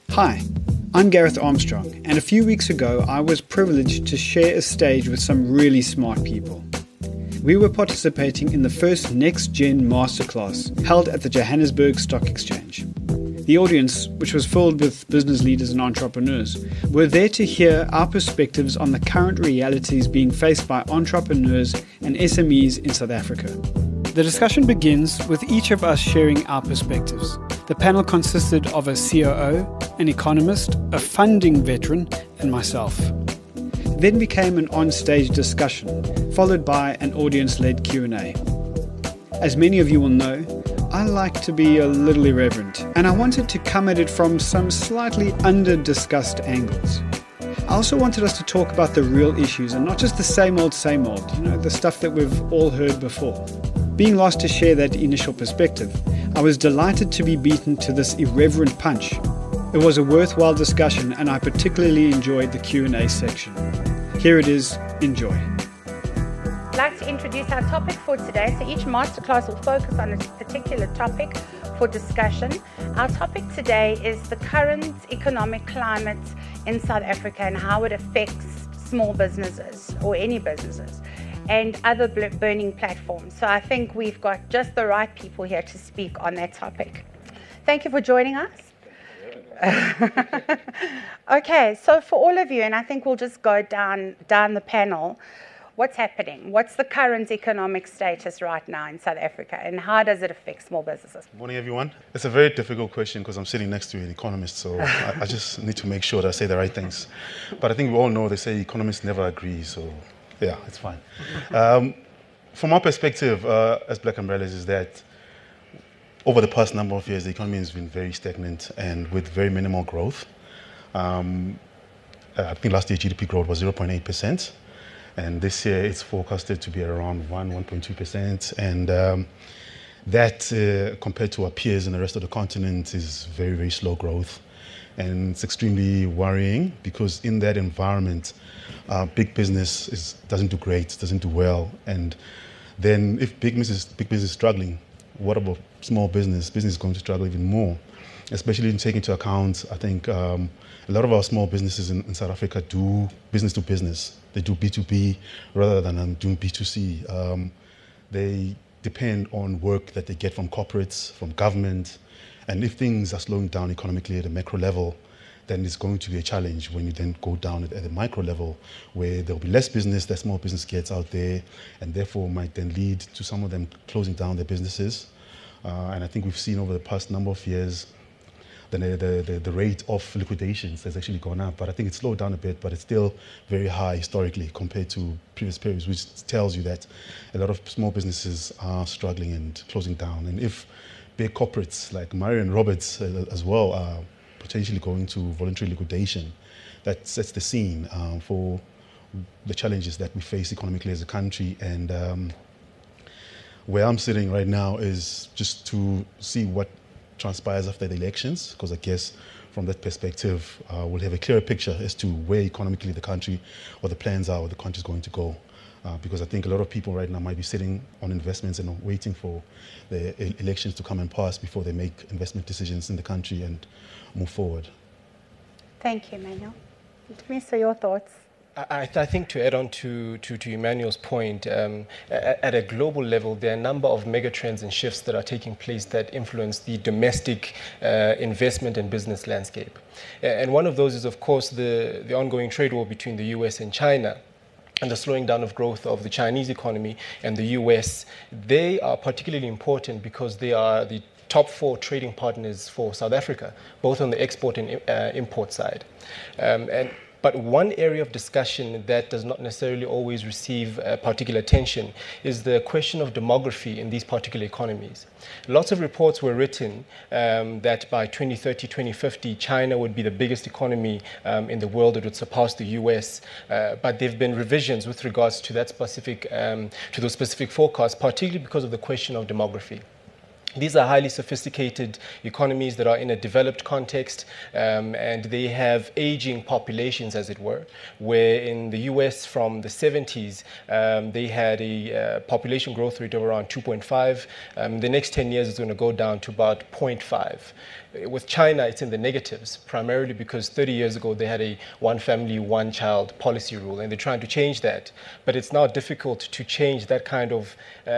Hi, I'm Gareth Armstrong, and a few weeks ago I was privileged to share a stage with some really smart people. We were participating in the first Next Gen Masterclass held at the Johannesburg Stock Exchange. The audience, which was filled with business leaders and entrepreneurs, were there to hear our perspectives on the current realities being faced by entrepreneurs and SMEs in South Africa. The discussion begins with each of us sharing our perspectives. The panel consisted of a COO, an economist, a funding veteran, and myself. Then became an on-stage discussion, followed by an audience-led Q&A. As many of you will know, I like to be a little irreverent, and I wanted to come at it from some slightly under-discussed angles. I also wanted us to talk about the real issues and not just the same old, the stuff that we've all heard before. Being lost to share that initial perspective, I was delighted to be beaten to this irreverent punch. It was a worthwhile discussion, and I particularly enjoyed the Q&A section. Here it is. Enjoy. I'd like to introduce our topic for today. So each masterclass will focus on a particular topic for discussion. Our topic today is the current economic climate in South Africa and how it affects small businesses or any businesses and other burning platforms. So I think we've got just the right people here to speak on that topic. Thank you for joining us. Okay, so for all of you, and I think we'll just go down the panel, what's happening? What's the current economic status right now in South Africa, and how does it affect small businesses? Good morning, everyone. It's a very difficult question because I'm sitting next to an economist, so I just need to make sure that I say the right things. But I think we all know they say economists never agree, so yeah, it's fine. From our perspective as Black Umbrellas is that over the past number of years, the economy has been very stagnant and with very minimal growth. I think last year GDP growth was 0.8%, and this year it's forecasted to be around 1.2%. And that, compared to our peers in the rest of the continent, is very, very slow growth. And it's extremely worrying because in that environment, big business doesn't do great, doesn't do well. And then if big business is struggling, what about small business? Business is going to struggle even more, especially in taking into account, I think, a lot of our small businesses in South Africa do business to business. They do B2B rather than doing B2C. They depend on work that they get from corporates, from government. And if things are slowing down economically at a macro level, then it's going to be a challenge when you then go down at the micro level, where there'll be less business that small business gets out there, and therefore might then lead to some of them closing down their businesses. And I think we've seen over the past number of years, the rate of liquidations has actually gone up, but I think it's slowed down a bit, but it's still very high historically compared to previous periods, which tells you that a lot of small businesses are struggling and closing down. And if big corporates like Marion Roberts as well are potentially going to voluntary liquidation, that sets the scene for the challenges that we face economically as a country. And where I'm sitting right now is just to see what transpires after the elections, because I guess from that perspective, we'll have a clearer picture as to where economically the country or the plans are, where the country is going to go. Because I think a lot of people right now might be sitting on investments and waiting for the elections to come and pass before they make investment decisions in the country and move forward. Thank you, Emmanuel. Mr. Your thoughts? I think to add on to Emmanuel's point, at a global level, there are a number of megatrends and shifts that are taking place that influence the domestic investment and business landscape. And one of those is, of course, the ongoing trade war between the US and China, and the slowing down of growth of the Chinese economy and the US. They are particularly important because they are the top 4 trading partners for South Africa, both on the export and import side. But one area of discussion that does not necessarily always receive particular attention is the question of demography in these particular economies. Lots of reports were written that by 2030, 2050, China would be the biggest economy in the world. It would surpass the US. But there have been revisions with regards to that specific, to those specific forecasts, particularly because of the question of demography. These are highly sophisticated economies that are in a developed context, and they have aging populations, as it were, where in the US from the 70s, they had a population growth rate of around 2.5. The next 10 years, it's going to go down to about 0.5. With China, it's in the negatives, primarily because 30 years ago, they had a one family, one child policy rule, and they're trying to change that. But it's now difficult to change that kind of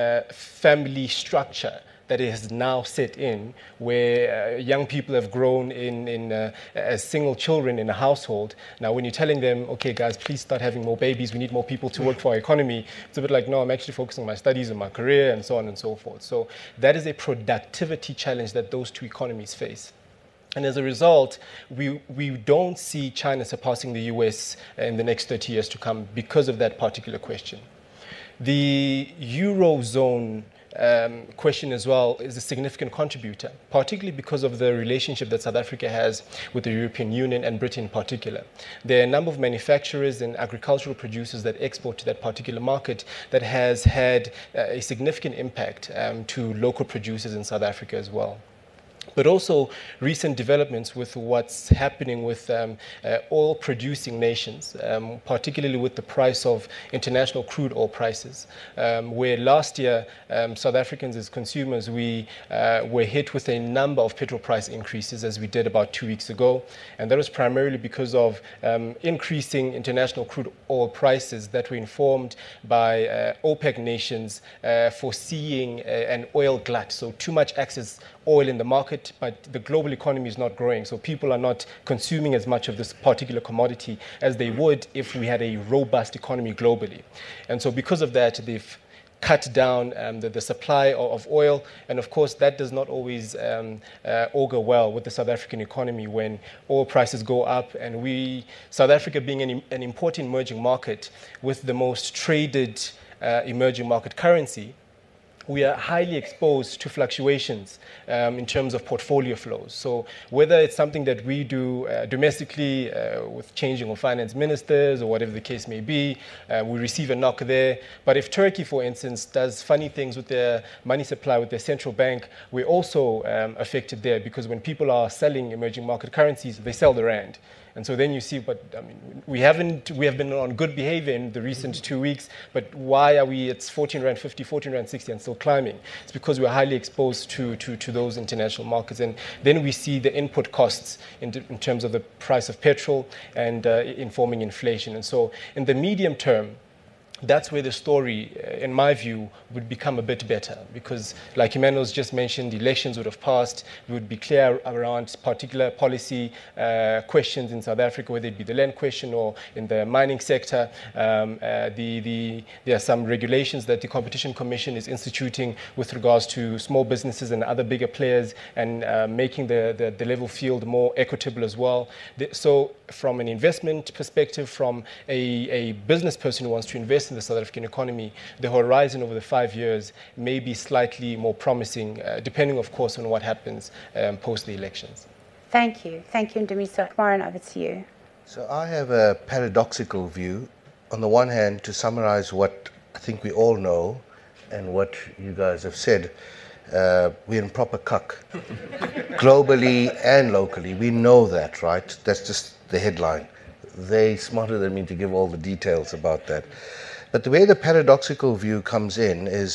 family structure that is now set in, where young people have grown as single children in a household. Now, when you're telling them, okay, guys, please start having more babies, we need more people to work for our economy, it's a bit like, no, I'm actually focusing on my studies and my career and so on and so forth. So that is a productivity challenge that those two economies face. And as a result, we don't see China surpassing the US in the next 30 years to come because of that particular question. The Eurozone question as well is a significant contributor, particularly because of the relationship that South Africa has with the European Union and Britain in particular. There are a number of manufacturers and agricultural producers that export to that particular market that has had a significant impact to local producers in South Africa as well. But also recent developments with what's happening with oil-producing nations, particularly with the price of international crude oil prices, where last year South Africans as consumers, we were hit with a number of petrol price increases, as we did about 2 weeks ago. And that was primarily because of increasing international crude oil prices that were informed by OPEC nations foreseeing an oil glut, so too much excess oil in the market, but the global economy is not growing, so people are not consuming as much of this particular commodity as they would if we had a robust economy globally. And so because of that, they've cut down the supply of oil, and of course that does not always augur well with the South African economy when oil prices go up, and South Africa being an important emerging market with the most traded emerging market currency, we are highly exposed to fluctuations in terms of portfolio flows. So whether it's something that we do domestically with changing of finance ministers or whatever the case may be, we receive a knock there. But if Turkey, for instance, does funny things with their money supply, with their central bank, we're also affected there, because when people are selling emerging market currencies, they sell the rand. And so then you see, but I mean, we have been on good behavior in the recent 2 weeks, but why are we at 14 Rand 50, 14 Rand 60 and still climbing? It's because we're highly exposed to those international markets. And then we see the input costs in terms of the price of petrol and informing inflation. And so in the medium term, that's where the story, in my view, would become a bit better, because like Emmanuel's just mentioned, the elections would have passed. We would be clear around particular policy questions in South Africa, whether it be the land question or in the mining sector. There are some regulations that the Competition Commission is instituting with regards to small businesses and other bigger players, and making the level field more equitable as well. So from an investment perspective, from a business person who wants to invest in the South African economy, the horizon over the 5 years may be slightly more promising, depending, of course, on what happens post the elections. Thank you. Thank you, Ndemiso. Warren, over to you. So I have a paradoxical view. On the one hand, to summarize what I think we all know and what you guys have said, we're in proper cuck. Globally and locally. We know that, right? That's just the headline. They're smarter than me to give all the details about that. But the way the paradoxical view comes in is,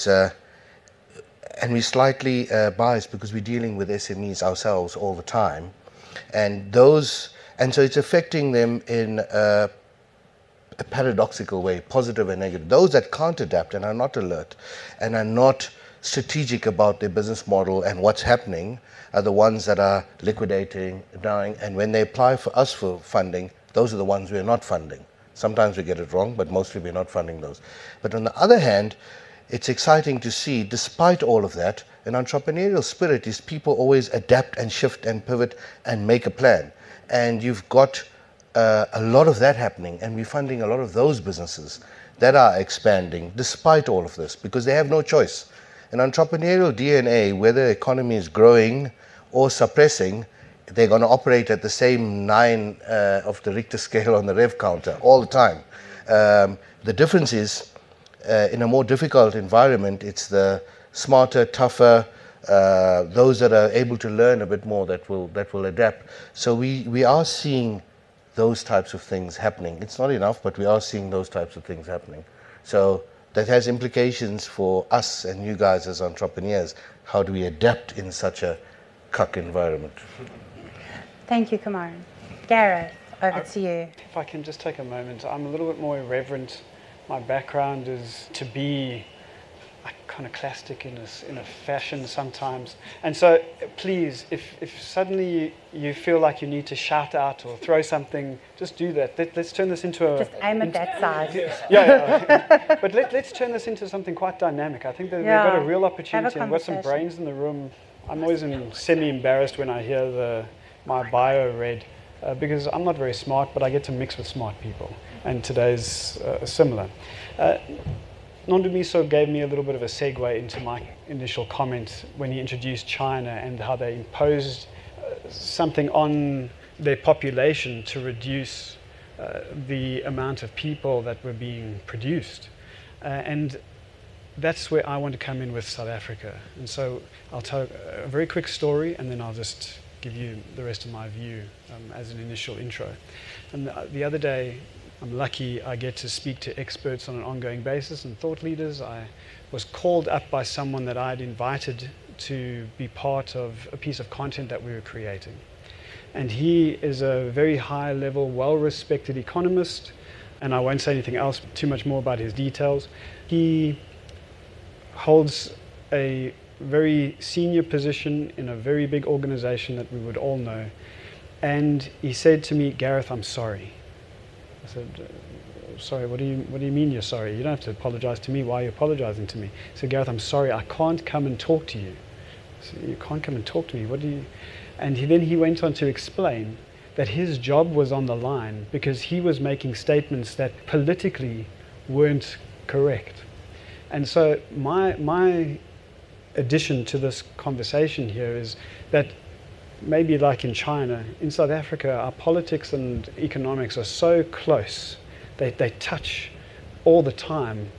and we're slightly biased because we're dealing with SMEs ourselves all the time, and so it's affecting them in a paradoxical way, positive and negative. Those that can't adapt and are not alert and are not strategic about their business model and what's happening are the ones that are liquidating, dying, and when they apply for us for funding, those are the ones we're not funding. Sometimes we get it wrong, but mostly we're not funding those. But on the other hand, it's exciting to see, despite all of that, an entrepreneurial spirit is people always adapt and shift and pivot and make a plan. And you've got a lot of that happening, and we're funding a lot of those businesses that are expanding despite all of this, because they have no choice. An entrepreneurial DNA, whether the economy is growing or suppressing, they're going to operate at the same 9 of the Richter scale on the rev counter all the time. The difference is, in a more difficult environment, it's the smarter, tougher, those that are able to learn a bit more that will adapt. So we are seeing those types of things happening. It's not enough, but we are seeing those types of things happening. So that has implications for us and you guys as entrepreneurs. How do we adapt in such a cuck environment? Thank you, Kumaran. Gareth, over to you. If I can just take a moment, I'm a little bit more irreverent. My background is to be iconoclastic in a fashion sometimes. And so please, if suddenly you feel like you need to shout out or throw something, just do that. Let's turn this into a... Just aim at that side. Yeah. But let's turn this into something quite dynamic. I think that we've got a real opportunity and we've got some brains in the room. I'm always semi-embarrassed when I hear my bio read because I'm not very smart, but I get to mix with smart people. And today's similar. Nondumiso gave me a little bit of a segue into my initial comment when he introduced China and how they imposed something on their population to reduce the amount of people that were being produced. And that's where I want to come in with South Africa. And so I'll tell a very quick story and then I'll just give you the rest of my view as an initial intro. And the other day, I'm lucky I get to speak to experts on an ongoing basis and thought leaders. I was called up by someone that I had invited to be part of a piece of content that we were creating. And he is a very high level, well-respected economist, and I won't say anything else too much more about his details. He holds a very senior position in a very big organization that we would all know. And he said to me, "Gareth, I'm sorry." I said, "Sorry, what do you mean you're sorry? You don't have to apologize to me. Why are you apologizing to me?" He said, "Gareth, I'm sorry, I can't come and talk to you." I said, "You can't come and talk to me? What do you..." And then he went on to explain that his job was on the line because he was making statements that politically weren't correct. And so my addition to this conversation here is that maybe like in China, in South Africa, our politics and economics are so close, they touch all the time,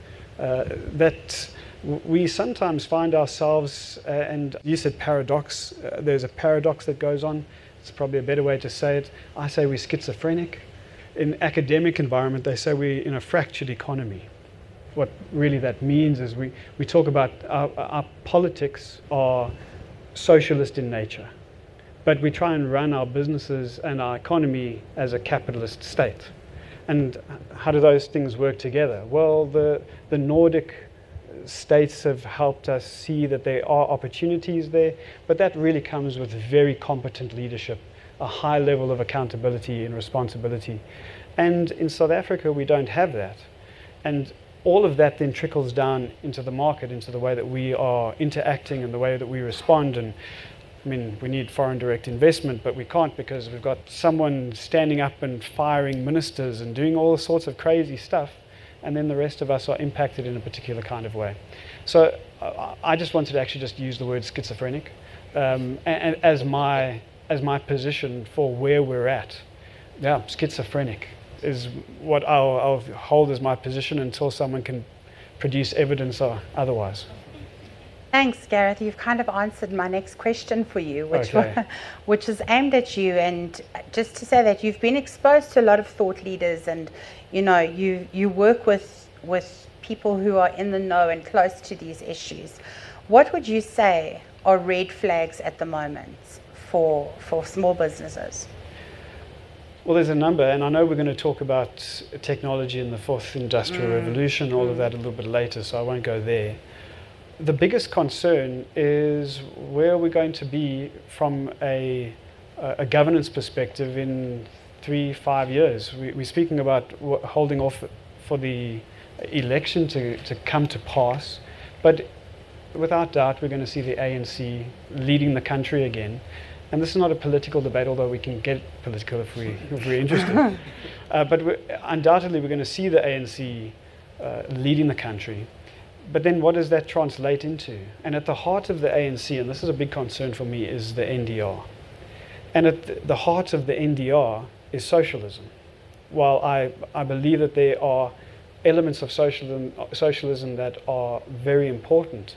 that we sometimes find ourselves, and you said paradox, there's a paradox that goes on. It's probably a better way to say it. I say we're schizophrenic. In academic environment, they say we're in a fractured economy. What really that means is we talk about our politics are socialist in nature. But we try and run our businesses and our economy as a capitalist state. And how do those things work together? Well, the Nordic states have helped us see that there are opportunities there, but that really comes with very competent leadership, a high level of accountability and responsibility. And in South Africa, we don't have that. And all of that then trickles down into the market, into the way that we are interacting and the way that we respond. And I mean, we need foreign direct investment, but we can't because we've got someone standing up and firing ministers and doing all sorts of crazy stuff, and then the rest of us are impacted in a particular kind of way. So I just wanted to actually just use the word schizophrenic and as my position for where we're at. Yeah, schizophrenic is what I'll hold as my position until someone can produce evidence or otherwise. Thanks, Gareth. You've kind of answered my next question for you, Okay. which is aimed at you. And just to say that you've been exposed to a lot of thought leaders, and you work with people who are in the know and close to these issues. What would you say are red flags at the moment for small businesses? Well, there's a number, and I know we're going to talk about technology and the fourth industrial revolution, all of that a little bit later, so I won't go there. The biggest concern is where we're going to be from a governance perspective in 3-5 years. We're speaking about holding off for the election to come to pass, but without doubt we're going to see the ANC leading the country again. And this is not a political debate, although we can get political if we're interested. But undoubtedly we're going to see the ANC leading the country. But then what does that translate into? And at the heart of the ANC, and this is a big concern for me, is the NDR. And at the heart of the NDR is socialism. While I believe that there are elements of socialism that are very important,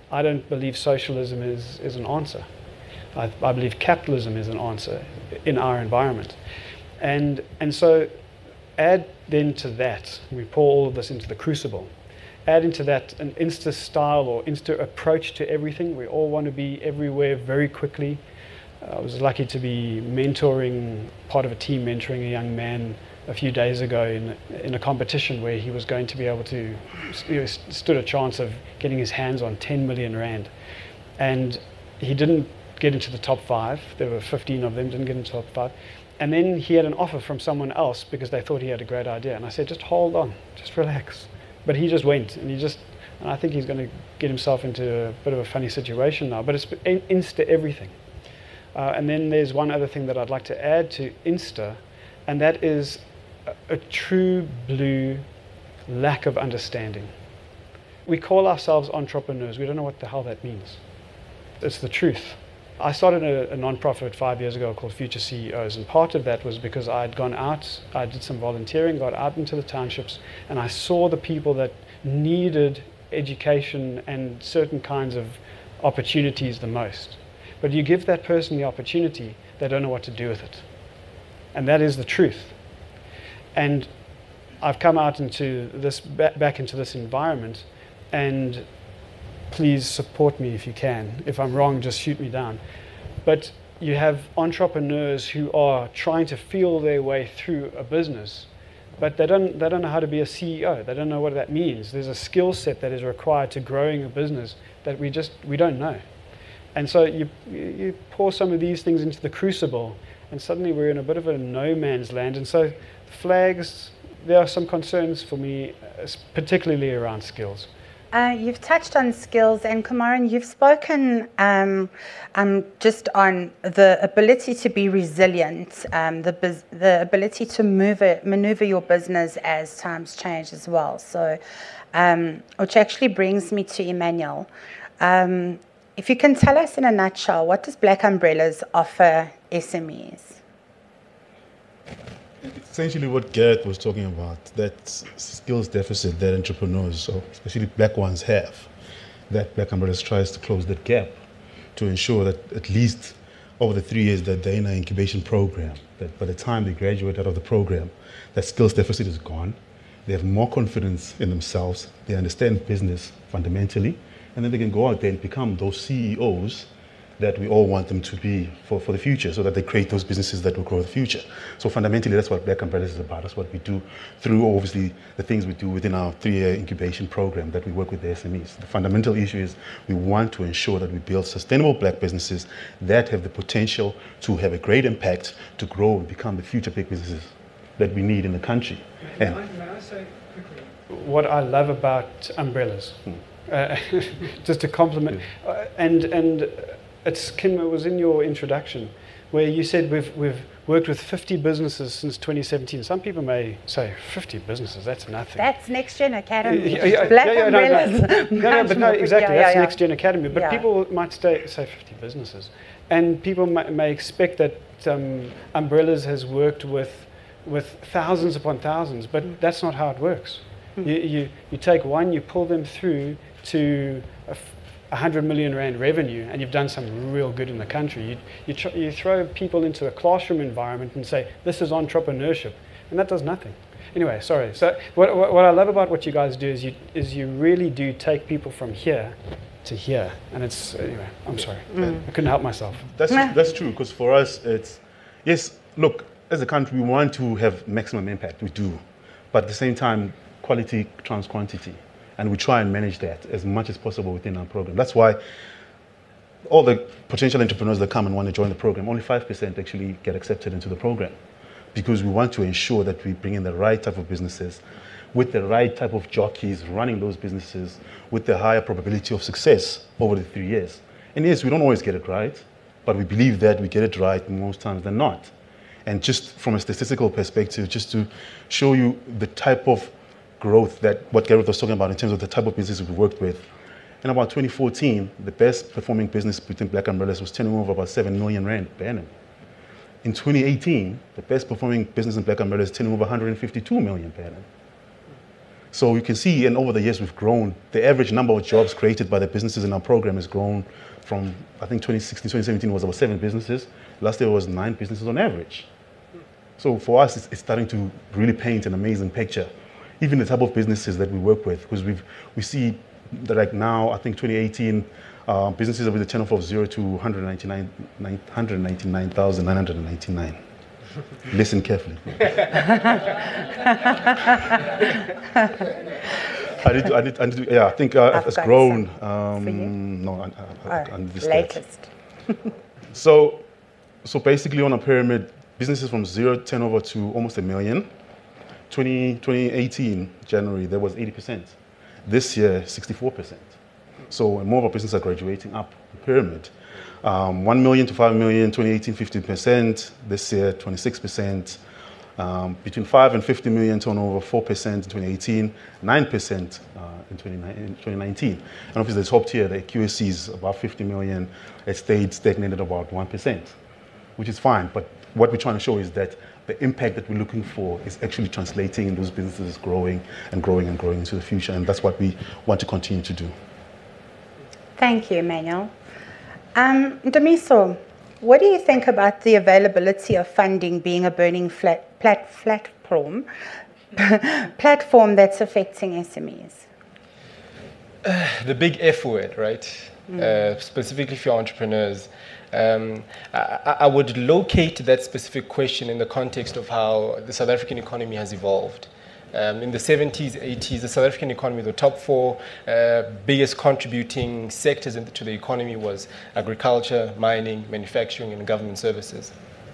I don't believe socialism is an answer. I believe capitalism is an answer in our environment. And so add then to that, we pour all of this into the crucible, add into that an Insta style or Insta approach to everything. We all want to be everywhere very quickly. I was lucky to be part of a team mentoring a young man a few days ago in a competition where he was going to be able to, stood a chance of getting his hands on 10 million rand. And he didn't get into the top 5. There were 15 of them, didn't get into the top 5. And then he had an offer from someone else because they thought he had a great idea. And I said, just hold on, just relax. But he just went, and I think he's going to get himself into a bit of a funny situation now. But it's Insta everything. And then there's one other thing that I'd like to add to Insta, and that is a true blue lack of understanding. We call ourselves entrepreneurs. We don't know what the hell that means. It's the truth. I started a non-profit 5 years ago called Future CEOs, and part of that was because I had gone out, I did some volunteering, got out into the townships, and I saw the people that needed education and certain kinds of opportunities the most. But you give that person the opportunity, they don't know what to do with it. And that is the truth. And I've come out into this, back into this environment, and please support me if you can. If I'm wrong, just shoot me down. But you have entrepreneurs who are trying to feel their way through a business, but they don't know how to be a CEO. They don't know what that means. There's a skill set that is required to growing a business that we don't know. And so you pour some of these things into the crucible, and suddenly we're in a bit of a no man's land. And so flags, there are some concerns for me, particularly around skills. You've touched on skills, and Kumaran, you've spoken just on the ability to be resilient, the ability to maneuver your business as times change as well. So, which actually brings me to Emmanuel. If you can tell us in a nutshell, what does Black Umbrellas offer SMEs? Essentially what Gareth was talking about, that skills deficit that entrepreneurs, so especially black ones, have, that Black Umbrellas tries to close that gap to ensure that at least over the 3 years that they're in an incubation program, that by the time they graduate out of the program, that skills deficit is gone. They have more confidence in themselves, they understand business fundamentally, and then they can go out there and become those CEOs that we all want them to be for the future, so that they create those businesses that will grow the future. So fundamentally, that's what Black Umbrellas is about. That's what we do through, obviously, the things we do within our 3-year incubation program that we work with the SMEs. The fundamental issue is we want to ensure that we build sustainable black businesses that have the potential to have a great impact, to grow and become the future big businesses that we need in the country. May I say quickly what I love about umbrellas? Just to compliment, and it's, Kim, it was in your introduction where you said we've worked with 50 businesses since 2017. Some people may say 50 businesses, that's nothing. That's Next Gen Academy. Black Umbrellas. No, exactly, that's Next Gen Academy. But Yeah. people might say 50 businesses. And people may expect that Umbrellas has worked with thousands upon thousands, but that's not how it works. You take one, you pull them through to 100 million rand revenue, and you've done some real good in the country. You throw people into a classroom environment and say, this is entrepreneurship, and that does nothing. Anyway, sorry. So what I love about what you guys do is you really do take people from here to here, and it's, anyway, I'm sorry. I couldn't help myself. That's true, because for us, it's, yes, look, as a country, we want to have maximum impact, we do, but at the same time, quality trumps quantity. And we try and manage that as much as possible within our program. That's why all the potential entrepreneurs that come and want to join the program, only 5% actually get accepted into the program, because we want to ensure that we bring in the right type of businesses with the right type of jockeys running those businesses with the higher probability of success over the 3 years. And yes, we don't always get it right, but we believe that we get it right most times than not. And just from a statistical perspective, just to show you the type of growth that what Gareth was talking about in terms of the type of business we worked with. In about 2014, the best performing business within Black Umbrellas was turning over about 7 million rand per annum. In 2018, the best performing business in Black Umbrellas is turning over 152 million per annum. So you can see, and over the years we've grown. The average number of jobs created by the businesses in our program has grown from, I think 2016, 2017 was about 7 businesses. Last year it was 9 businesses on average. So for us, it's starting to really paint an amazing picture. Even the type of businesses that we work with, because we see that like now, I think 2018, businesses with a turnover of 0 to 199,999. Listen carefully. I think it's grown. I need the latest. So basically on a pyramid, businesses from 0 turnover to almost $1 million. 2018, January, there was 80%. This year, 64%. So more of our businesses are graduating up the pyramid. 1 million to 5 million, 2018, 15%. This year, 26%. Between 5 and 50 million turnover, 4% in 2018, 9% in 2019. And obviously the top tier, the QSCs, about 50 million, it stayed stagnated about 1%, which is fine. But what we're trying to show is that the impact that we're looking for is actually translating in those businesses growing and growing and growing into the future. And that's what we want to continue to do. Thank you, Emmanuel. Damiso, what do you think about the availability of funding being a burning platform that's affecting SMEs? The big F word, right? Specifically for entrepreneurs. I would locate that specific question in the context of how the South African economy has evolved. In the 70s, 80s, the South African economy, the top 4 biggest contributing sectors to the economy was agriculture, mining, manufacturing, and government services.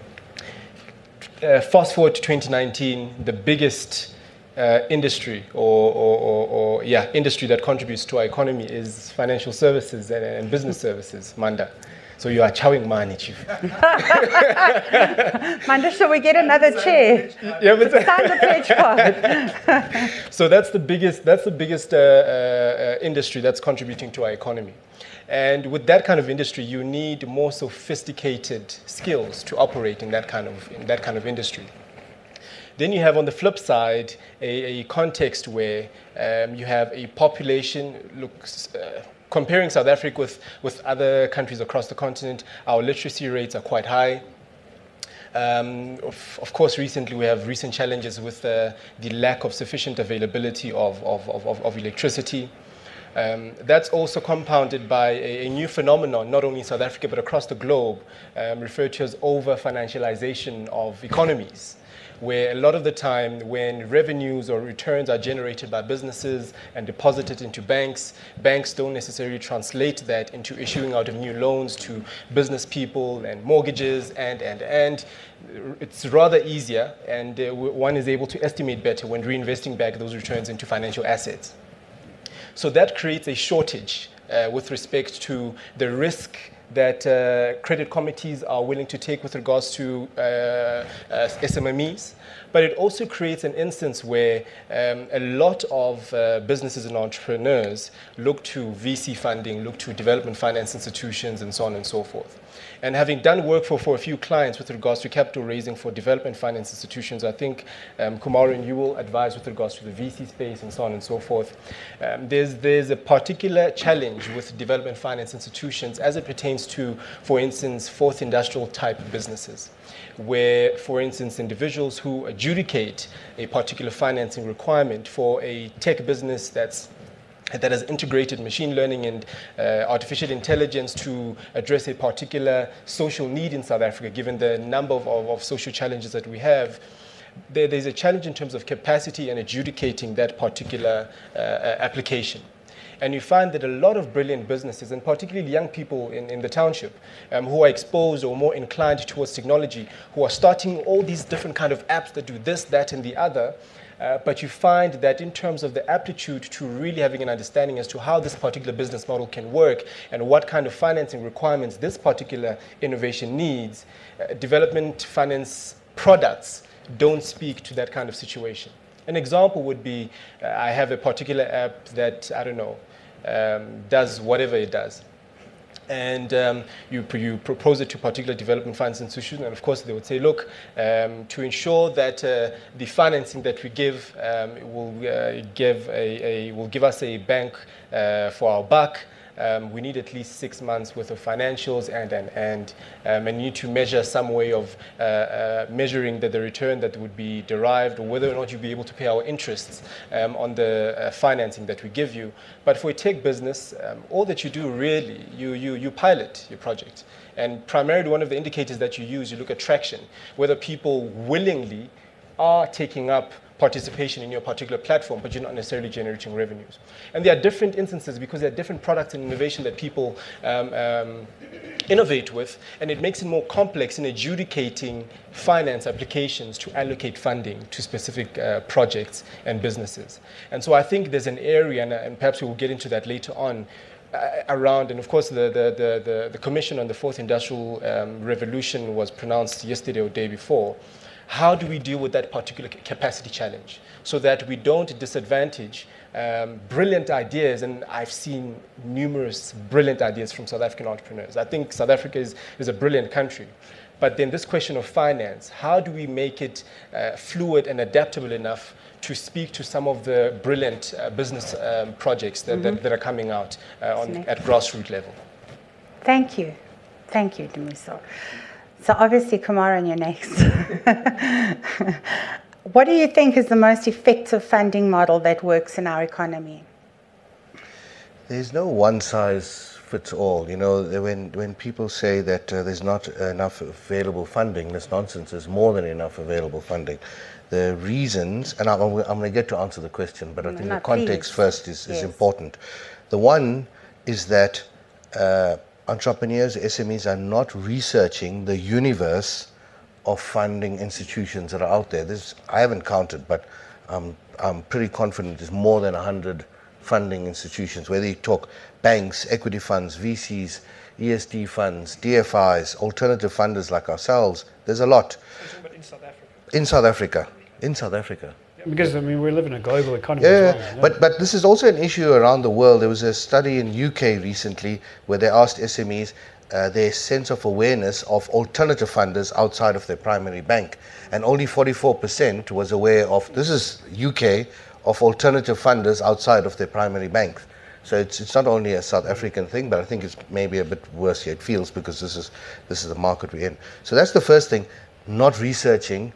Fast forward to 2019, the biggest industry industry that contributes to our economy is financial services and business services, Manda. So you are chowing money, Chief. Manda, shall we get another chair? Yeah, but sign the pledge card. So that's the biggest industry that's contributing to our economy. And with that kind of industry, you need more sophisticated skills to operate in that kind of industry. Then you have on the flip side a context where you have a population comparing South Africa with other countries across the continent, our literacy rates are quite high. Of course, recently we have recent challenges with the lack of sufficient availability of electricity. That's also compounded by a new phenomenon, not only in South Africa but across the globe, referred to as over-financialization of economies, where a lot of the time when revenues or returns are generated by businesses and deposited into banks, banks don't necessarily translate that into issuing out of new loans to business people and mortgages and it's rather easier and one is able to estimate better when reinvesting back those returns into financial assets. So that creates a shortage with respect to the risk that credit committees are willing to take with regards to SMMEs. But it also creates an instance where a lot of businesses and entrepreneurs look to VC funding, look to development finance institutions, and so on and so forth. And having done work for a few clients with regards to capital raising for development finance institutions, I think Kumaro and you will advise with regards to the VC space and so on and so forth. There's a particular challenge with development finance institutions as it pertains to, for instance, fourth industrial type businesses, where, for instance, individuals who adjudicate a particular financing requirement for a tech business that has integrated machine learning and artificial intelligence to address a particular social need in South Africa, given the number of social challenges that we have, there's a challenge in terms of capacity and adjudicating that particular application. And you find that a lot of brilliant businesses, and particularly young people in the township, who are exposed or more inclined towards technology, who are starting all these different kind of apps that do this, that, and the other, but you find that in terms of the aptitude to really having an understanding as to how this particular business model can work and what kind of financing requirements this particular innovation needs, development finance products don't speak to that kind of situation. An example would be, I have a particular app that, I don't know, does whatever it does. and you propose it to particular development finance institutions, and of course they would say, look, to ensure that the financing that we give will give us a bang for our buck. We need at least 6 months worth of financials and you need to measure some way of measuring the return that would be derived, or whether or not you'll be able to pay our interests on the financing that we give you. But for a tech business, all that you do really, you pilot your project. And primarily one of the indicators that you use, you look at traction, whether people willingly are taking up participation in your particular platform, but you're not necessarily generating revenues. And there are different instances because there are different products and innovation that people innovate with, and it makes it more complex in adjudicating finance applications to allocate funding to specific projects and businesses. And so I think there's an area, and perhaps we will get into that later on, around, and of course the Commission on the Fourth Industrial Revolution was pronounced yesterday or day before. How do we deal with that particular capacity challenge so that we don't disadvantage brilliant ideas? And I've seen numerous brilliant ideas from South African entrepreneurs. I think South Africa is a brilliant country. But then this question of finance, how do we make it fluid and adaptable enough to speak to some of the brilliant business projects that are coming out at grassroots level? Thank you. Thank you, Dumiso. So obviously, Kumaran, you're next. What do you think is the most effective funding model that works in our economy? There's no one size fits all. You know, when people say that there's not enough available funding, that's nonsense. There's more than enough available funding. The reasons, and I'm going to get to answer the question, but I think the context first is important. The one is that entrepreneurs, SMEs, are not researching the universe of funding institutions that are out there. I haven't counted, but I'm pretty confident there's more than 100 funding institutions, whether you talk banks, equity funds, VCs, ESD funds, DFIs, alternative funders like ourselves. There's a lot. But in South Africa. In South Africa. In South Africa. Because, I mean, we live in a global economy as well. Yeah. But this is also an issue around the world. There was a study in UK recently where they asked SMEs their sense of awareness of alternative funders outside of their primary bank. And only 44% was aware of, this is UK, of alternative funders outside of their primary bank. So it's not only a South African thing, but I think it's maybe a bit worse here. It feels because this is the market we're in. So that's the first thing, not researching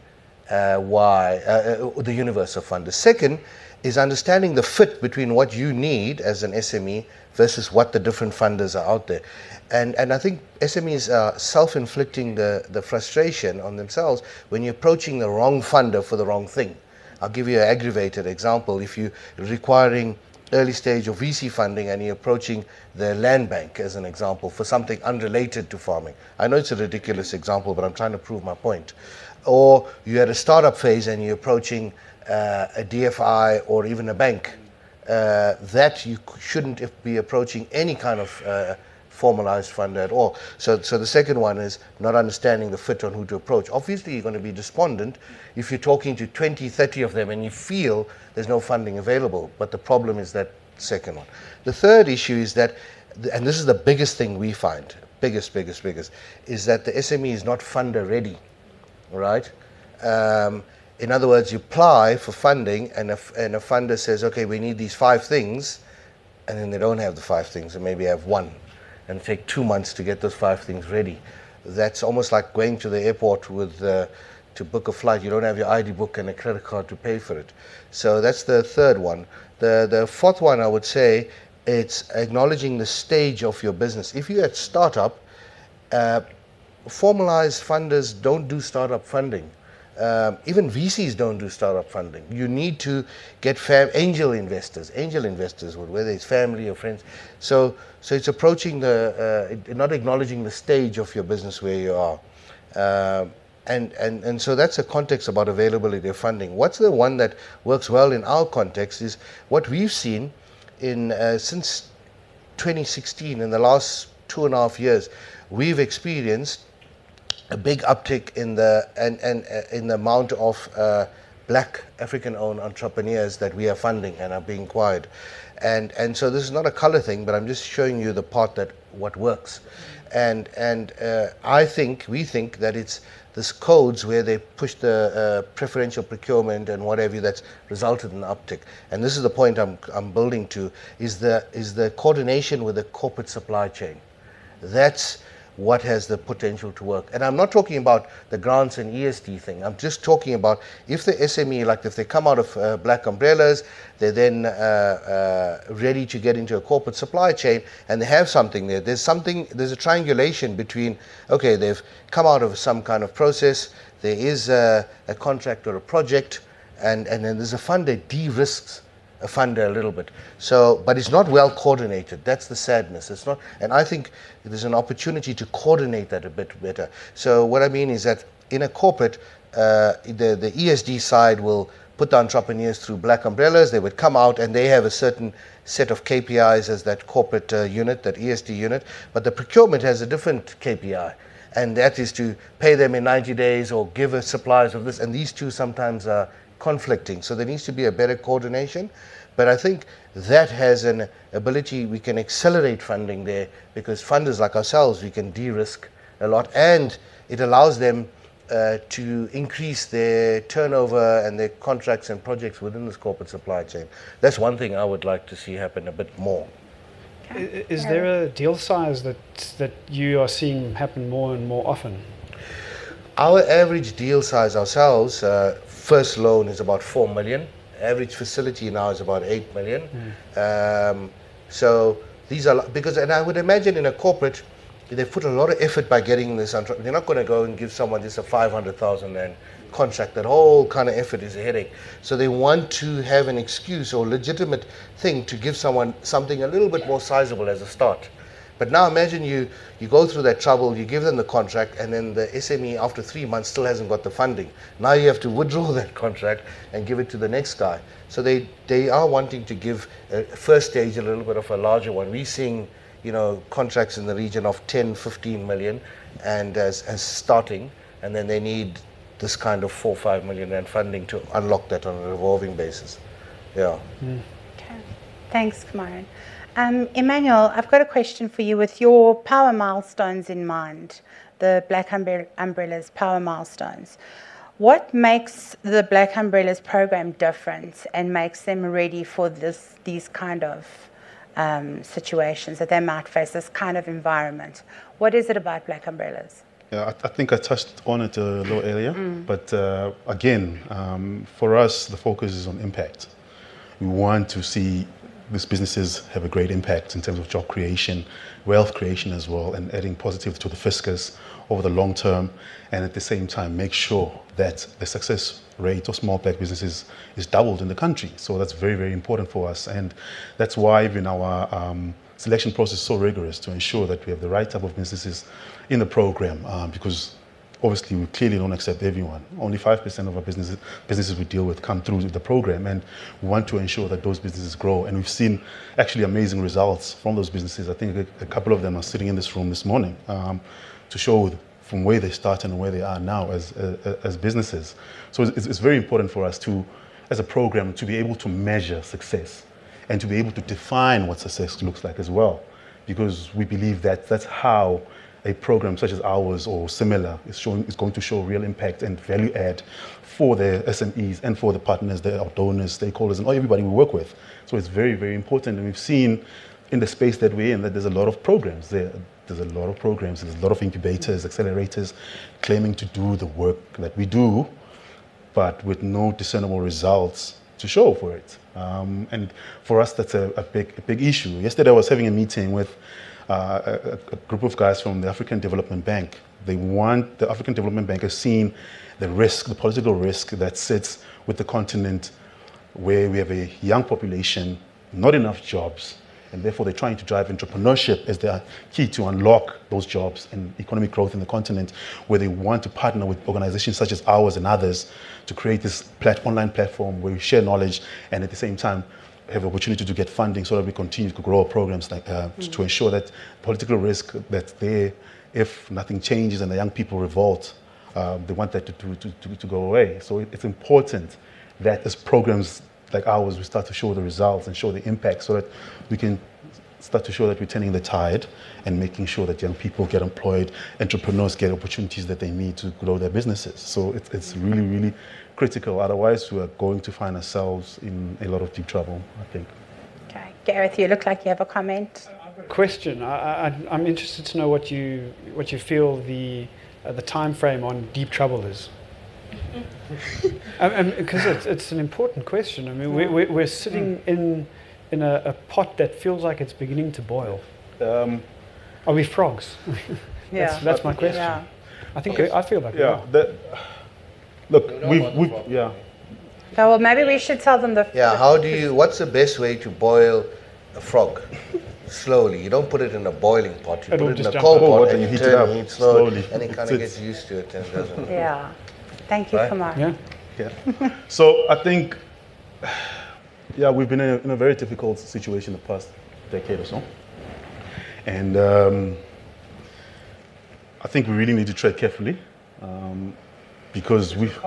the universe of funders. Second is understanding the fit between what you need as an SME versus what the different funders are out there. And I think SMEs are self-inflicting the frustration on themselves when you're approaching the wrong funder for the wrong thing. I'll give you an aggravated example. If you're requiring early stage or VC funding and you're approaching the land bank as an example for something unrelated to farming. I know it's a ridiculous example, but I'm trying to prove my point. Or you're at a startup phase and you're approaching a DFI or even a bank, that you shouldn't be approaching any kind of formalized funder at all. So the second one is not understanding the fit on who to approach. Obviously, you're going to be despondent if you're talking to 20, 30 of them and you feel there's no funding available. But the problem is that second one. The third issue is that, and this is the biggest thing we find, biggest, is that the SME is not funder ready. Right? In other words, you apply for funding and a funder says, okay, we need these 5 things, and then they don't have the 5 things and maybe have 1 and take 2 months to get those 5 things ready. That's almost like going to the airport with to book a flight. You don't have your ID book and a credit card to pay for it. So that's the third one. The fourth one, I would say, it's acknowledging the stage of your business. If you're at startup, formalized funders don't do startup funding. Even VCs don't do startup funding. You need to get angel investors, whether it's family or friends. So it's approaching not acknowledging the stage of your business where you are. And so that's a context about availability of funding. What's the one that works well in our context is what we've seen since 2016, in the last 2.5 years, we've experienced a big uptick in the amount of black African-owned entrepreneurs that we are funding and are being acquired. And so this is not a color thing, but I'm just showing you the part that what works. And we think that it's this codes where they push the preferential procurement and whatever that's resulted in an uptick. And this is the point I'm building to, is the coordination with the corporate supply chain. That's what has the potential to work. And I'm not talking about the grants and ESD thing. I'm just talking about if the SME, like if they come out of black umbrellas, they're then ready to get into a corporate supply chain and they have something there. There's a triangulation between, okay, they've come out of some kind of process, there is a contract or a project, and then there's a fund that de-risks a funder a little bit. So, but it's not well coordinated. That's the sadness. It's not, and I think there's an opportunity to coordinate that a bit better. So what I mean is that in a corporate, the ESD side will put the entrepreneurs through black umbrellas. They would come out and they have a certain set of KPIs as that corporate unit, that ESD unit. But the procurement has a different KPI. And that is to pay them in 90 days or give us supplies of this. And these two sometimes are conflicting. So there needs to be a better coordination. But I think that has an ability, we can accelerate funding there because funders like ourselves, we can de-risk a lot, and it allows them to increase their turnover and their contracts and projects within this corporate supply chain. That's one thing I would like to see happen a bit more. Is there a deal size that you are seeing happen more and more often? Our average deal size ourselves, first loan is about 4 million. Average facility now is about 8 million. So these are, because, and I would imagine in a corporate, they put a lot of effort by getting this. They're not going to go and give someone just a 500,000 rand contract. That whole kind of effort is a headache. So they want to have an excuse or legitimate thing to give someone something a little bit more sizable as a start. But now imagine you go through that trouble, you give them the contract, and then the SME after 3 months still hasn't got the funding. Now you have to withdraw that contract and give it to the next guy. So they are wanting to give first stage a little bit of a larger one. We're seeing, contracts in the region of 10, 15 million and as starting, and then they need this kind of 4, 5 million rand funding to unlock that on a revolving basis. Yeah. Okay. Thanks, Kamaran. Emmanuel, I've got a question for you with your power milestones in mind, the Black Umbrellas power milestones. What makes the Black Umbrellas program different and makes them ready for these kind of situations that they might face, this kind of environment? What is it about Black Umbrellas? Yeah, I think I touched on it a little earlier, but again, for us, the focus is on impact. We want to see these businesses have a great impact in terms of job creation, wealth creation as well, and adding positive to the fiscus over the long term, and at the same time make sure that the success rate of small black businesses is doubled in the country. So that's very, very important for us, and that's why even our selection process is so rigorous to ensure that we have the right type of businesses in the program, because obviously we clearly don't accept everyone. Only 5% of our businesses we deal with come through the program, and we want to ensure that those businesses grow. And we've seen actually amazing results from those businesses. I think a couple of them are sitting in this room this morning to show from where they started and where they are now as businesses. So it's very important for us to, as a program, to be able to measure success and to be able to define what success looks like as well, because we believe that that's how a program such as ours or similar is going to show real impact and value add for the SMEs and for the partners, our donors, stakeholders, and everybody we work with. So it's very, very important. And we've seen in the space that we're in that there's a lot of programs. There's a lot of programs, there's a lot of incubators, accelerators claiming to do the work that we do, but with no discernible results to show for it. And for us, that's a big issue. Yesterday I was having a meeting with a group of guys from the African Development Bank. The African Development Bank has seen the risk, the political risk that sits with the continent where we have a young population, not enough jobs, and therefore they're trying to drive entrepreneurship as their key to unlock those jobs and economic growth in the continent, where they want to partner with organizations such as ours and others to create this online platform where we share knowledge and at the same time have the opportunity to get funding so that we continue to grow our programs like to ensure that political risk that's there, if nothing changes and the young people revolt, they want that to go away. So it's important that as programs like ours, we start to show the results and show the impact so that we can start to show that we're turning the tide and making sure that young people get employed, entrepreneurs get opportunities that they need to grow their businesses. So it's really, really critical. Otherwise, we are going to find ourselves in a lot of deep trouble, I think. Okay. Gareth, you look like you have a comment. Question. I'm interested to know what you feel the time frame on deep trouble is. Because it's an important question. I mean, we're sitting in a pot that feels like it's beginning to boil. Are we frogs? That's my question. Yeah. I think I feel like look, we've Okay, well, maybe we should tell them the. Yeah. What's the best way to boil a frog? Slowly. You don't put it in a boiling pot. You put it in a cold pot and you heat it up slowly, and it kind of gets used to it and doesn't. Yeah. Thank you, Kumar. Yeah. So I think, we've been in a very difficult situation the past decade or so, and I think we really need to tread carefully because we've.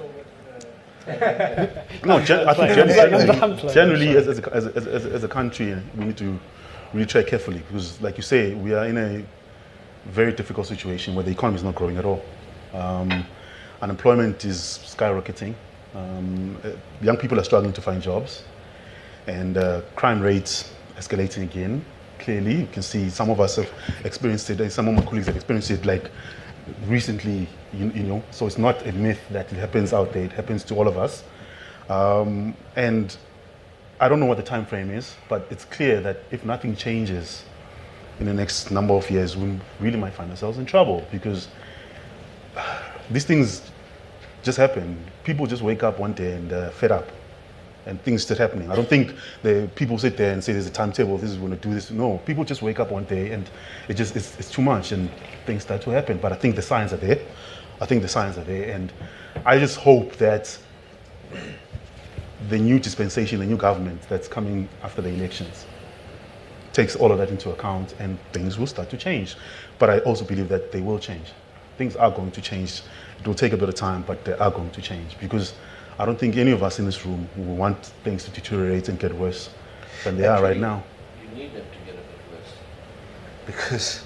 No, I think generally as a country, we need to really tread carefully because, like you say, we are in a very difficult situation where the economy is not growing at all. Unemployment is skyrocketing. Young people are struggling to find jobs, and crime rates escalating again. Clearly, you can see some of us have experienced it, and some of my colleagues have experienced it like recently, so it's not a myth that it happens out there, it happens to all of us. And I don't know what the time frame is, but it's clear that if nothing changes in the next number of years, we really might find ourselves in trouble because these things just happen. People just wake up one day and fed up and things start happening. I don't think the people sit there and say there's a timetable, this is going to do this. No, people just wake up one day and it's too much and things start to happen. But I think the signs are there. And I just hope that the new dispensation, the new government that's coming after the elections takes all of that into account and things will start to change. But I also believe that they will change. Things are going to change. It will take a bit of time, but they are going to change because I don't think any of us in this room will want things to deteriorate and get worse than they are right now. You need them to get a bit worse. Because,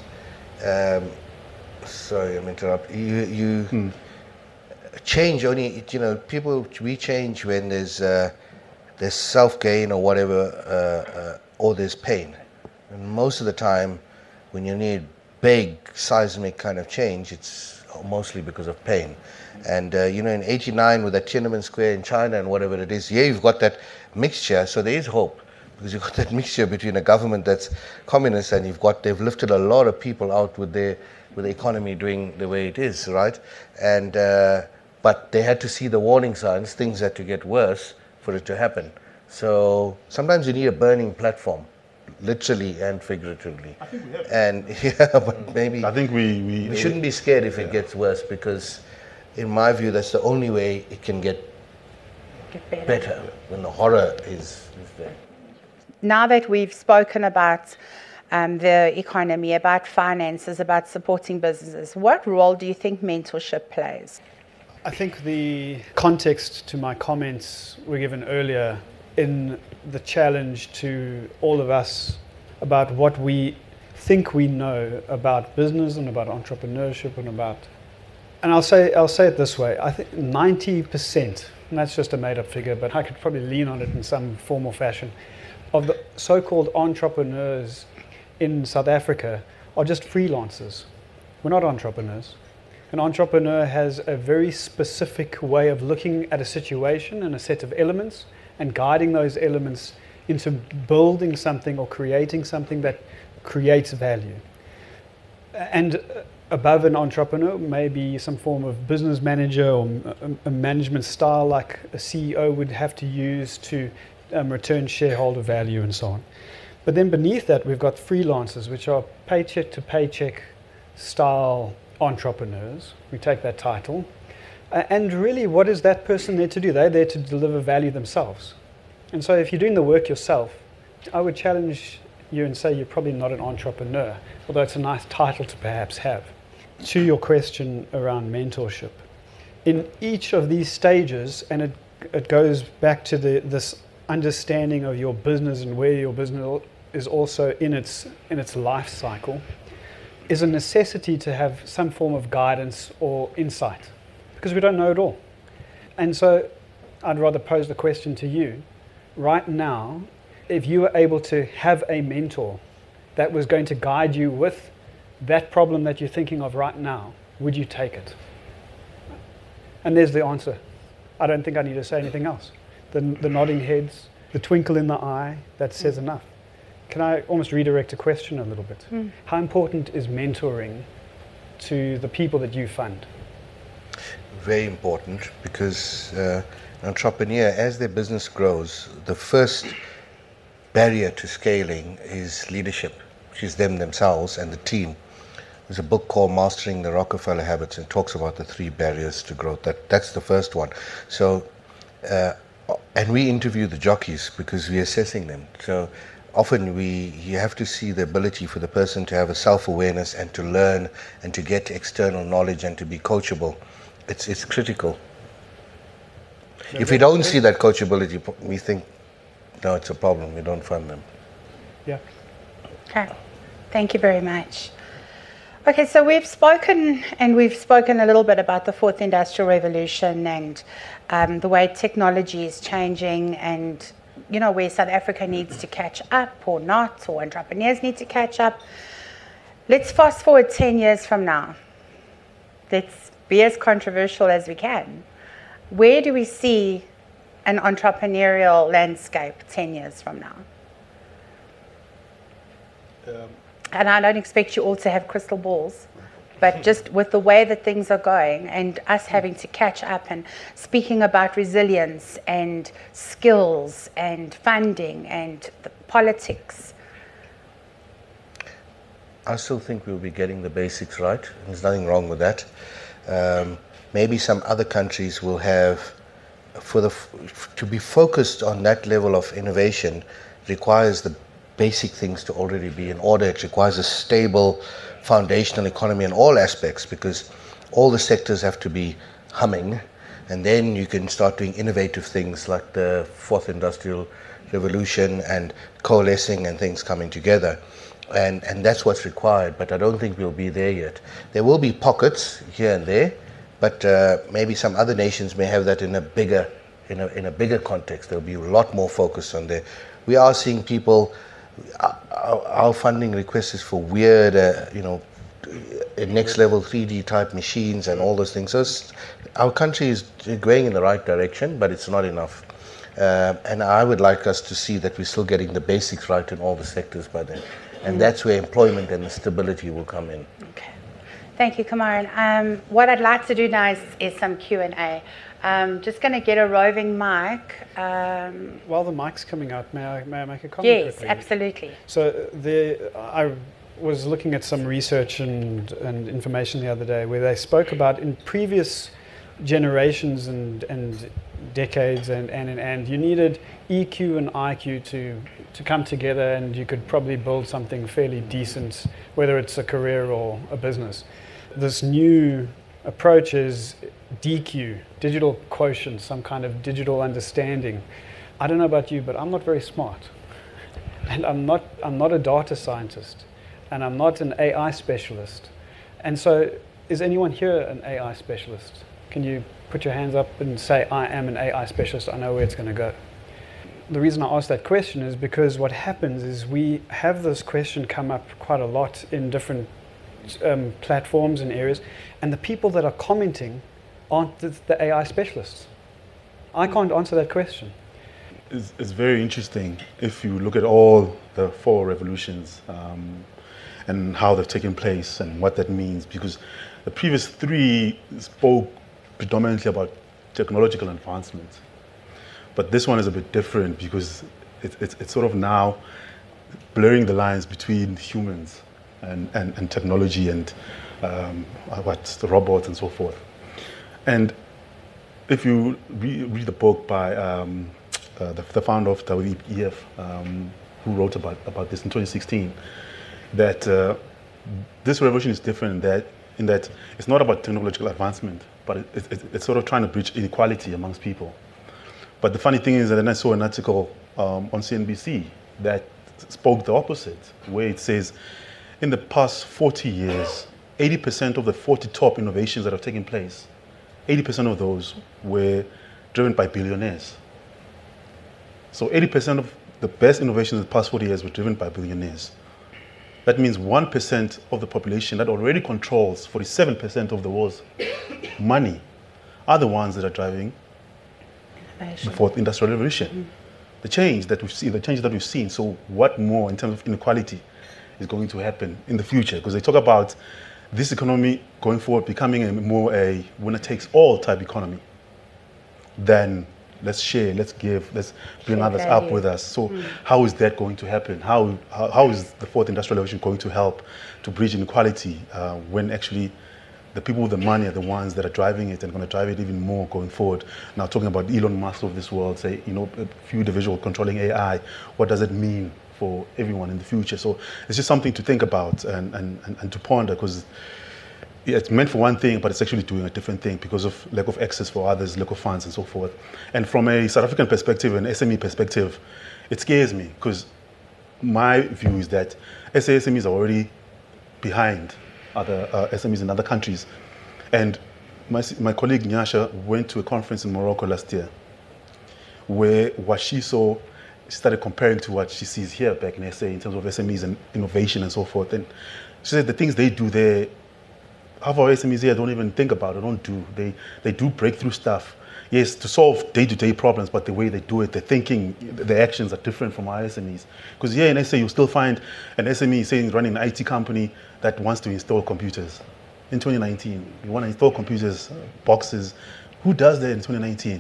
sorry, I'm interrupting. You change only, we change when there's self-gain or whatever, or there's pain. And most of the time, when you need big seismic kind of change, it's mostly because of pain. And in 89 with that Tiananmen Square in China and whatever it is, you've got that mixture, so there is hope because you've got that mixture between a government that's communist and they've lifted a lot of people out with the economy doing the way it is, right? And but they had to see the warning signs, things had to get worse for it to happen. So sometimes you need a burning platform, literally and figuratively. I think we have. And but maybe I think we shouldn't be scared if it gets worse because, in my view, that's the only way it can get better when the horror is there. Now that we've spoken about the economy, about finances, about supporting businesses, what role do you think mentorship plays? I think the context to my comments were given earlier in the challenge to all of us about what we think we know about business and about entrepreneurship and I'll say it this way, I think 90%, and that's just a made-up figure, but I could probably lean on it in some form or fashion, of the so-called entrepreneurs in South Africa are just freelancers. We're not entrepreneurs. An entrepreneur has a very specific way of looking at a situation and a set of elements and guiding those elements into building something or creating something that creates value. And above an entrepreneur may be some form of business manager or a management style like a CEO would have to use to return shareholder value and so on. But then beneath that we've got freelancers, which are paycheck to paycheck style entrepreneurs. We take that title. And really, what is that person there to do? They're there to deliver value themselves. And so if you're doing the work yourself, I would challenge you and say you're probably not an entrepreneur, although it's a nice title to perhaps have. To your question around mentorship, in each of these stages, and it goes back to this understanding of your business and where your business is also in its life cycle, is a necessity to have some form of guidance or insight, because we don't know it all. And so I'd rather pose the question to you right now: if you were able to have a mentor that was going to guide you with that problem that you're thinking of right now, would you take it? And there's the answer. I don't think I need to say anything else. The nodding heads, the twinkle in the eye, that says enough. Can I almost redirect a question a little bit? How important is mentoring to the people that you fund? Very important, because an entrepreneur, as their business grows, the first barrier to scaling is leadership, which is themselves and the team. There's a book called Mastering the Rockefeller Habits, and talks about the 3 barriers to growth. That's the first one. So, and we interview the jockeys because we're assessing them. So often you have to see the ability for the person to have a self-awareness and to learn and to get external knowledge and to be coachable. It's critical. If we don't see that coachability, we think, no, it's a problem. We don't fund them. Yeah. Okay. Thank you very much. Okay, so we've spoken a little bit about the 4th Industrial Revolution and the way technology is changing, and where South Africa needs to catch up or not, or entrepreneurs need to catch up. Let's fast forward 10 years from now. Let's be as controversial as we can. Where do we see an entrepreneurial landscape 10 years from now? And I don't expect you all to have crystal balls, but just with the way that things are going and us having to catch up and speaking about resilience and skills and funding and the politics. I still think we'll be getting the basics right. There's nothing wrong with that. Maybe some other countries will have, to be focused on that level of innovation requires the basic things to already be in order. It requires a stable foundational economy in all aspects, because all the sectors have to be humming, and then you can start doing innovative things like the 4th Industrial Revolution and coalescing and things coming together. And that's what's required, but I don't think we'll be there yet. There will be pockets here and there, but maybe some other nations may have that in a bigger context. There'll be a lot more focus on there. We are seeing people. Our funding request is for weird, next level 3D type machines and all those things. So our country is going in the right direction, but it's not enough. And I would like us to see that we're still getting the basics right in all the sectors by then. And that's where employment and the stability will come in. Okay. Thank you, Kamaran. What I'd like to do now is some Q&A. Just going to get a roving mic. While the mic's coming out, may I make a comment? Yes, quickly? absolutely. So I was looking at some research and information the other day where they spoke about in previous generations and decades and you needed EQ and IQ to come together, and you could probably build something fairly decent, whether it's a career or a business. This new approach is DQ, digital quotient, some kind of digital understanding. I don't know about you, but I'm not very smart, and I'm not a data scientist, and I'm not an AI specialist. And so, is anyone here an AI specialist? Can you put your hands up and say, I am an AI specialist, I know where it's going to go? The reason I ask that question is because what happens is we have this question come up quite a lot in different platforms and areas, and the people that are commenting aren't the AI specialists. I can't answer that question. It's very interesting if you look at all the 4 revolutions and how they've taken place and what that means, because the previous 3 spoke predominantly about technological advancement. But this one is a bit different because it's sort of now blurring the lines between humans and technology and the robots and so forth. And if you read the book by the founder of WEF, who wrote about this in 2016, that this revolution is different in that it's not about technological advancement, but it's sort of trying to bridge inequality amongst people. But the funny thing is that then I saw an article on CNBC that spoke the opposite, where it says, in the past 40 years, 80% of the 40 top innovations that have taken place, 80% of those were driven by billionaires. So 80% of the best innovations in the past 40 years were driven by billionaires. That means 1% of the population that already controls 47% of the world's money are the ones that are driving the fourth industrial revolution. The change that we've seen. So what more in terms of inequality is going to happen in the future? Because they talk about this economy going forward becoming a winner-takes-all type economy. Then let's share, let's give, let's bring others up with us. So how is that going to happen? How is the fourth industrial revolution going to help to bridge inequality when actually the people with the money are the ones that are driving it and going to drive it even more going forward? Now talking about Elon Musk of this world, say, a few individuals controlling AI, what does it mean for everyone in the future? So it's just something to think about and to ponder, because it's meant for one thing, but it's actually doing a different thing because of lack of access for others, lack of funds and so forth. And from a South African perspective, an SME perspective, it scares me, because my view is that SMEs are already behind other SMEs in other countries. And my colleague Nyasha went to a conference in Morocco last year, where what she saw, she started comparing to what she sees here back in SA in terms of SMEs and innovation and so forth. And she said the things they do there, half our SMEs here don't even think about it, don't do. They do breakthrough stuff. Yes, to solve day-to-day problems, but the way they do it, the thinking, the actions are different from our SMEs. Because here in SA, you'll still find an SME saying running an IT company that wants to install computers. In 2019, you want to install computers, boxes. Who does that in 2019?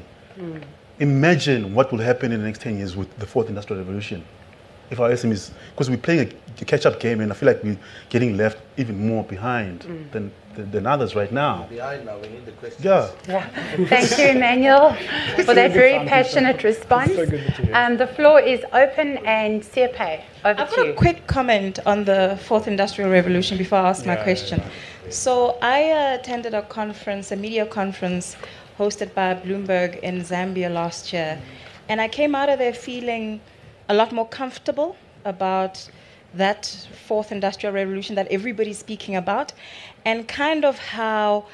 Imagine what will happen in the next 10 years with the fourth industrial revolution. If our SMEs, because we're playing a catch-up game, and I feel like we're getting left even more behind than others right now. Behind now, we need the questions. Yeah. Thank you, Emmanuel, for that very passionate response. So good to hear. The floor is open, and Siape, over I've to got you. a quick comment on the fourth industrial revolution before I ask my question. So I attended a conference, a media conference hosted by Bloomberg in Zambia last year, and I came out of there feeling a lot more comfortable about that fourth industrial revolution that everybody's speaking about, and kind of how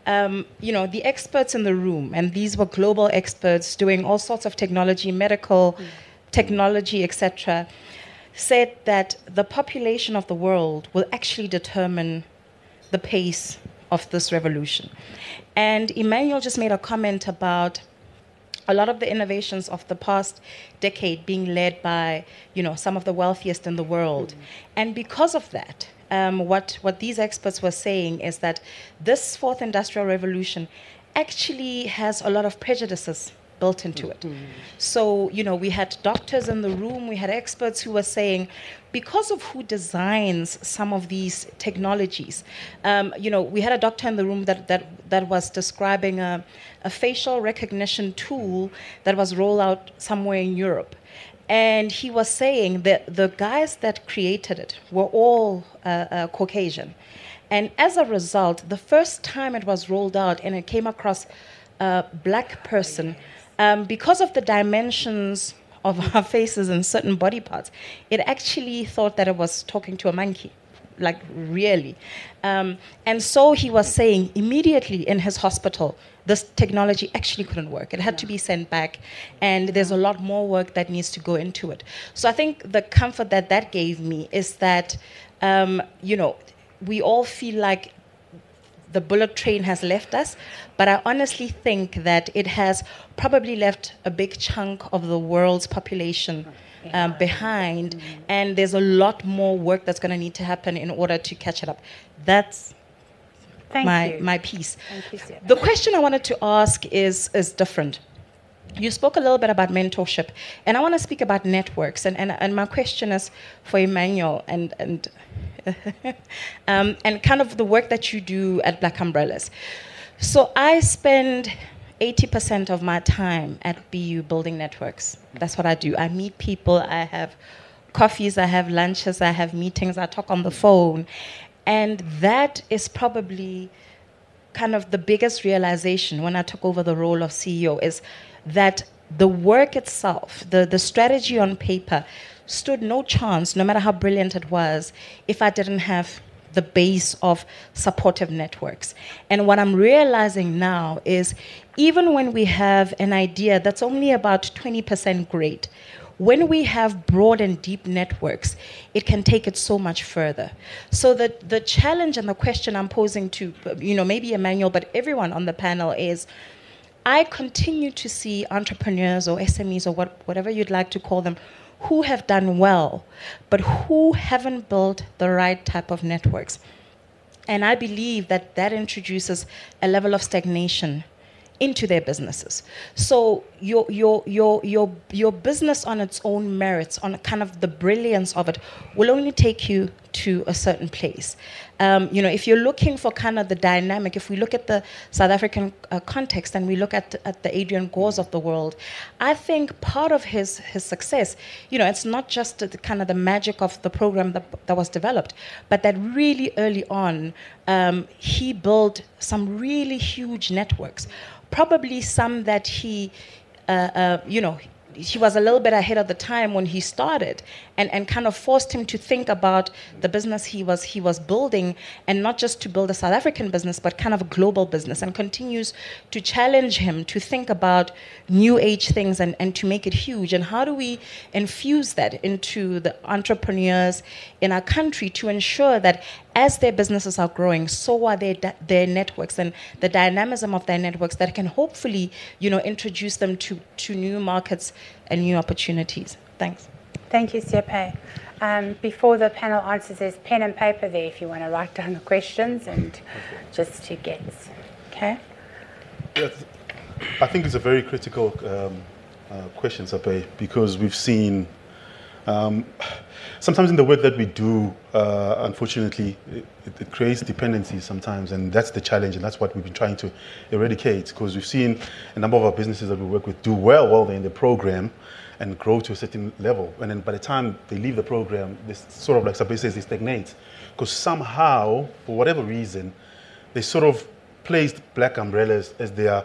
the experts in the room, and these were global experts doing all sorts of technology, medical technology, etc., said that the population of the world will actually determine the pace of this revolution. And Emmanuel just made a comment about a lot of the innovations of the past decade being led by, some of the wealthiest in the world. And because of that, what these experts were saying is that this fourth industrial revolution actually has a lot of prejudices built into it. So, we had doctors in the room, we had experts who were saying, because of who designs some of these technologies, we had a doctor in the room that was describing a facial recognition tool that was rolled out somewhere in Europe. And he was saying that the guys that created it were all Caucasian. And as a result, the first time it was rolled out and it came across a black person, because of the dimensions of our faces and certain body parts, it actually thought that it was talking to a monkey, like really. And so he was saying immediately in his hospital, this technology actually couldn't work. It had to be sent back, and there's a lot more work that needs to go into it. So I think the comfort that gave me is that, we all feel like the bullet train has left us, but I honestly think that it has probably left a big chunk of the world's population behind, and there's a lot more work that's going to need to happen in order to catch it up. That's my piece. Thank you, Siape. The question I wanted to ask is different. You spoke a little bit about mentorship, and I want to speak about networks, and my question is for Emmanuel and kind of the work that you do at Black Umbrellas. So I spend 80% of my time at BU building networks. That's what I do. I meet people, I have coffees, I have lunches, I have meetings, I talk on the phone. And that is probably kind of the biggest realization when I took over the role of CEO, is that the work itself, the strategy on paper, stood no chance, no matter how brilliant it was, if I didn't have the base of supportive networks. And what I'm realizing now is even when we have an idea that's only about 20% great, when we have broad and deep networks, it can take it so much further. So the challenge and the question I'm posing to, maybe Emmanuel, but everyone on the panel is, I continue to see entrepreneurs or SMEs or whatever you'd like to call them, who have done well, but who haven't built the right type of networks. And I believe that introduces a level of stagnation into their businesses. So your business on its own merits, on kind of the brilliance of it, will only take you to a certain place. If you're looking for kind of the dynamic, if we look at the South African context and we look at the Adrian Gores of the world, I think part of his success, it's not just the kind of the magic of the program that was developed, but that really early on, he built some really huge networks. Probably some that he was a little bit ahead of the time when he started, and kind of forced him to think about the business he was building, and not just to build a South African business, but kind of a global business, and continues to challenge him to think about new age things and to make it huge. And how do we infuse that into the entrepreneurs in our country to ensure that as their businesses are growing, so are their networks and the dynamism of their networks that can hopefully, introduce them to new markets and new opportunities. Thanks. Thank you, Siape. Before the panel answers, there's pen and paper there if you want to write down the questions and just to get. Okay? Yes, I think it's a very critical question, Siape, because we've seen sometimes in the work that we do, unfortunately, it creates dependencies sometimes, and that's the challenge, and that's what we've been trying to eradicate, because we've seen a number of our businesses that we work with do well while they're in the program and grow to a certain level. And then by the time they leave the program, they sort of, like Siape says, they stagnate, because somehow, for whatever reason, they sort of placed Black Umbrellas as their,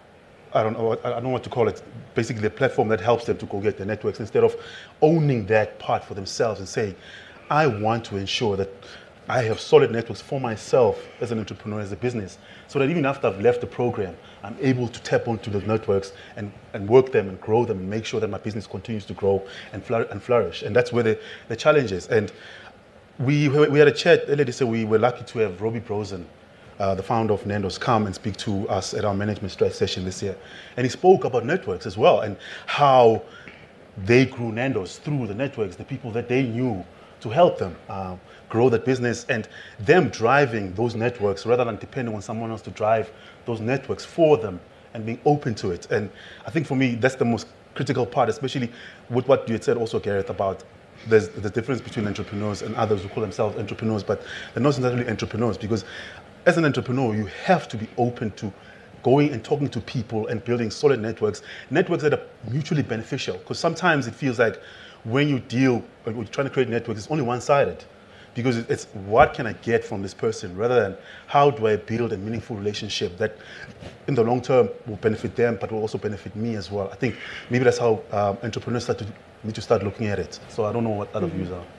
I don't know what to call it, basically the platform that helps them to go get their networks, instead of owning that part for themselves and saying, I want to ensure that I have solid networks for myself as an entrepreneur, as a business, so that even after I've left the program, I'm able to tap onto those networks and work them and grow them and make sure that my business continues to grow and flourish. And that's where the challenge is. And we had a chat earlier this year. We were lucky to have Robbie Brosen, the founder of Nando's, come and speak to us at our management stress session this year. And he spoke about networks as well and how they grew Nando's through the networks, the people that they knew to help them grow that business, and them driving those networks rather than depending on someone else to drive those networks for them and being open to it. And I think for me, that's the most critical part, especially with what you had said also, Gareth, about there's the difference between entrepreneurs and others who call themselves entrepreneurs, but they're not necessarily entrepreneurs, because as an entrepreneur, you have to be open to going and talking to people and building solid networks that are mutually beneficial. Because sometimes it feels like when you deal, when you're trying to create networks, it's only one-sided. Because it's what can I get from this person, rather than how do I build a meaningful relationship that in the long term will benefit them, but will also benefit me as well. I think maybe that's how entrepreneurs need to start looking at it. So I don't know what other views are.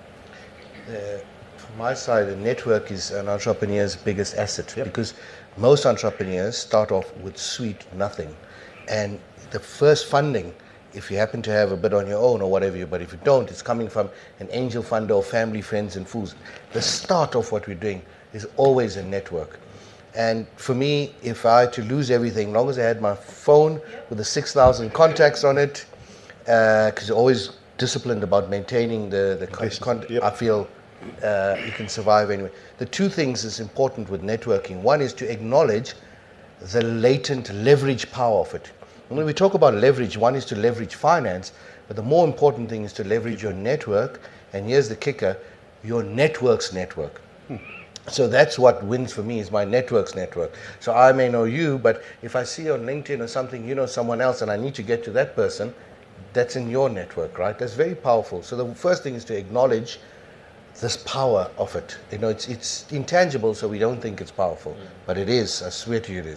From my side, the network is an entrepreneur's biggest asset, because most entrepreneurs start off with sweet nothing. And the first funding, if you happen to have a bit on your own or whatever, but if you don't, it's coming from an angel funder or family, friends and fools. The start of what we're doing is always a network. And for me, if I had to lose everything, as long as I had my phone with the 6,000 contacts on it, because you're always disciplined about maintaining the contact, I feel you can survive anyway. The two things is important with networking. One is to acknowledge the latent leverage power of it. When we talk about leverage, one is to leverage finance, but the more important thing is to leverage your network. And here's the kicker, your network's network. So that's what wins for me, is my network's network. So I may know you, but if I see on LinkedIn or something, you know someone else, and I need to get to that person, that's in your network, right? That's very powerful. So the first thing is to acknowledge this power of it. You know, it's intangible, so we don't think it's powerful, but it is. I swear to you it is.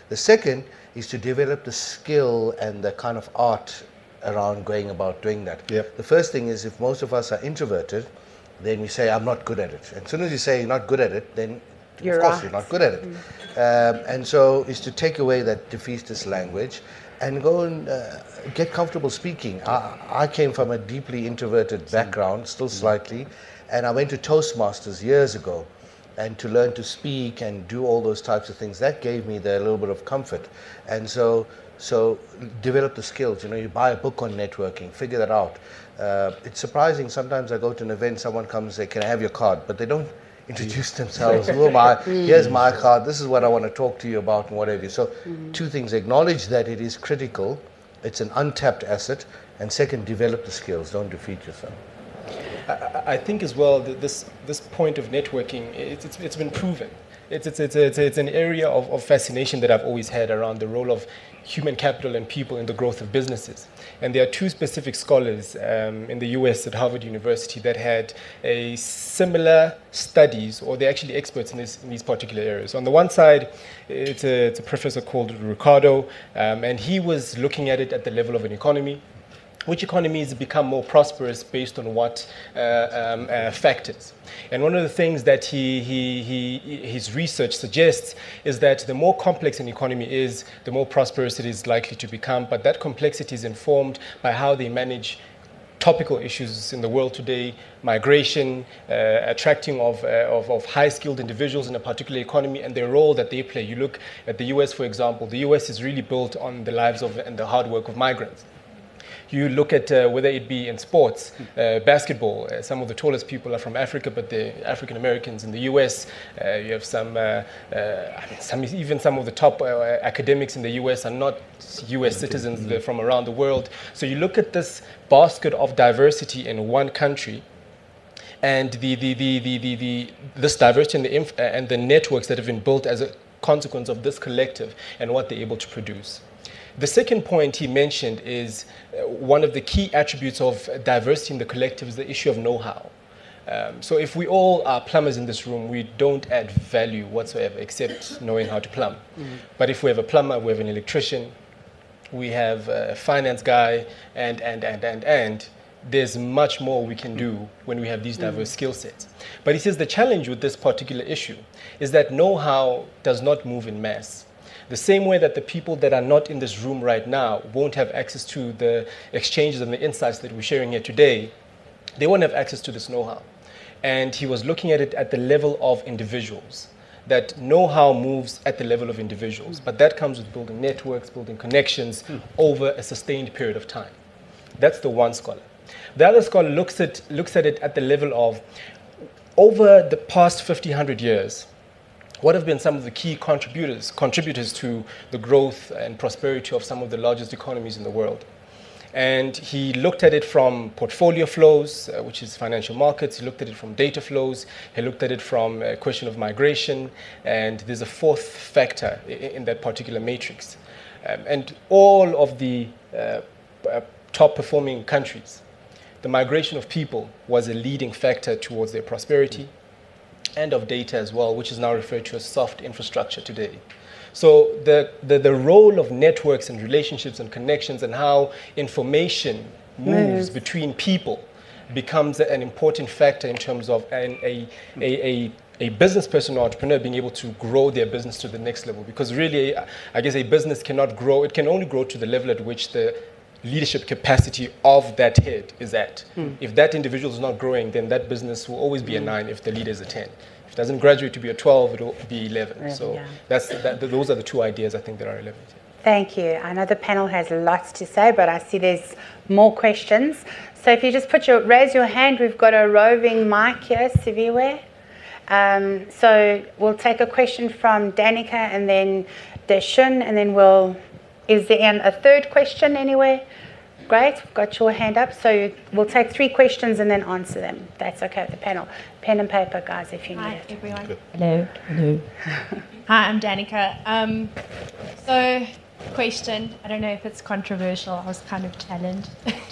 The second is to develop the skill and the kind of art around going about doing that. Yep. The first thing is, if most of us are introverted, then we say, I'm not good at it. And as soon as you say you're not good at it, then You're of course right. you're not good at it. And so is to take away that defeatist language and go and get comfortable speaking. I came from a deeply introverted background, still slightly, and I went to Toastmasters years ago, and to learn to speak and do all those types of things, that gave me the little bit of comfort. And so develop the skills. You buy a book on networking, figure that out. It's surprising, sometimes I go to an event, someone comes and says, can I have your card? But they don't introduce themselves. Who am I? Here's my card. This is what I want to talk to you about and whatever. So two things: acknowledge that it is critical, it's an untapped asset, and second, develop the skills. Don't defeat yourself. I think as well that this point of networking, it's been proven. It's an area of fascination that I've always had around the role of human capital and people in the growth of businesses. And there are two specific scholars in the US at Harvard University that had a similar studies, or they're actually experts in these particular areas. On the one side, it's a professor called Ricardo, and he was looking at it at the level of an economy. Which economies become more prosperous based on what factors? And one of the things that his research suggests is that the more complex an economy is, the more prosperous it is likely to become. But that complexity is informed by how they manage topical issues in the world today: migration, attracting of high-skilled individuals in a particular economy, and their role that they play. You look at the US, for example. The US is really built on the lives of and the hard work of migrants. You look at whether it be in sports, basketball, some of the tallest people are from Africa, but they're African Americans. In the US, you have even some of the top academics in the US are not US citizens, they're from around the world. So you look at this basket of diversity in one country, and this diversity and the networks that have been built as a consequence of this collective and what they're able to produce. The second point he mentioned is one of the key attributes of diversity in the collective is the issue of know-how. So if we all are plumbers in this room, we don't add value whatsoever except knowing how to plumb. But if we have a plumber, we have an electrician, we have a finance guy, and there's much more we can do when we have these diverse skill sets. But he says the challenge with this particular issue is that know-how does not move in mass. The same way that the people that are not in this room right now won't have access to the exchanges and the insights that we're sharing here today, they won't have access to this know-how. And he was looking at it at the level of individuals, that know-how moves at the level of individuals, but that comes with building networks, building connections over a sustained period of time. That's the one scholar. The other scholar looks at it at the level of, over the past 100 years, what have been some of the key contributors to the growth and prosperity of some of the largest economies in the world? And he looked at it from portfolio flows, which is financial markets. He looked at it from data flows. He looked at it from a question of migration. And there's a fourth factor in that particular matrix. And all of the top performing countries, the migration of people was a leading factor towards their prosperity, and of data as well, which is now referred to as soft infrastructure today. So the role of networks and relationships and connections and how information moves between people becomes an important factor in terms of a business person or entrepreneur being able to grow their business to the next level. Because really, I guess a business cannot grow, it can only grow to the level at which the leadership capacity of that head is at. If that individual is not growing, then that business will always be a 9 if the leader is a 10. If it doesn't graduate to be a 12, it will be 11. So those are the two ideas I think that are relevant. Thank you. I know the panel has lots to say, but I see there's more questions. So if you just raise your hand, we've got a roving mic here, Siviwe. So we'll take a question from Danica and then Deshun, and then is there a third question anywhere? Great, we've got your hand up. So we'll take 3 questions and then answer them. That's okay with the panel. Pen and paper, guys, if you need it. Hi, everyone. Good. Hello. Hi, I'm Danica. So, question, I don't know if it's controversial. I was kind of challenged.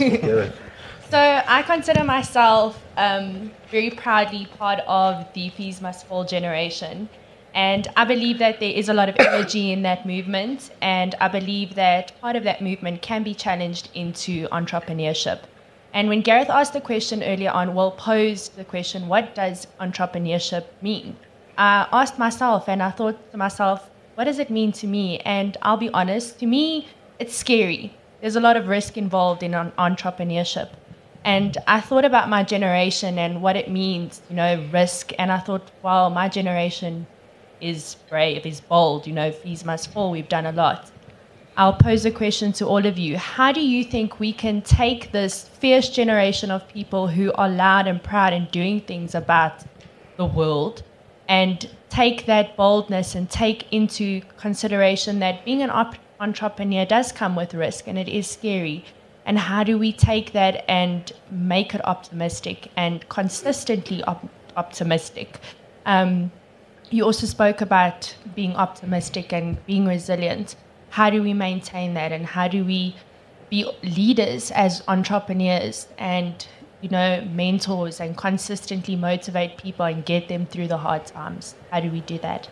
So I consider myself very proudly part of the Fees Must Fall generation. And I believe that there is a lot of energy in that movement, and I believe that part of that movement can be challenged into entrepreneurship. And when Gareth asked the question earlier on, posed the question, what does entrepreneurship mean? I asked myself, and I thought to myself, what does it mean to me? And I'll be honest, to me, it's scary. There's a lot of risk involved in entrepreneurship. And I thought about my generation and what it means, risk. And I thought, wow, my generation is brave, is bold, fees must fall, we've done a lot. I'll pose a question to all of you. How do you think we can take this fierce generation of people who are loud and proud and doing things about the world and take that boldness and take into consideration that being an entrepreneur does come with risk and it is scary? And how do we take that and make it optimistic and consistently optimistic? You also spoke about being optimistic and being resilient. How do we maintain that, and how do we be leaders as entrepreneurs and, mentors and consistently motivate people and get them through the hard times? How do we do that?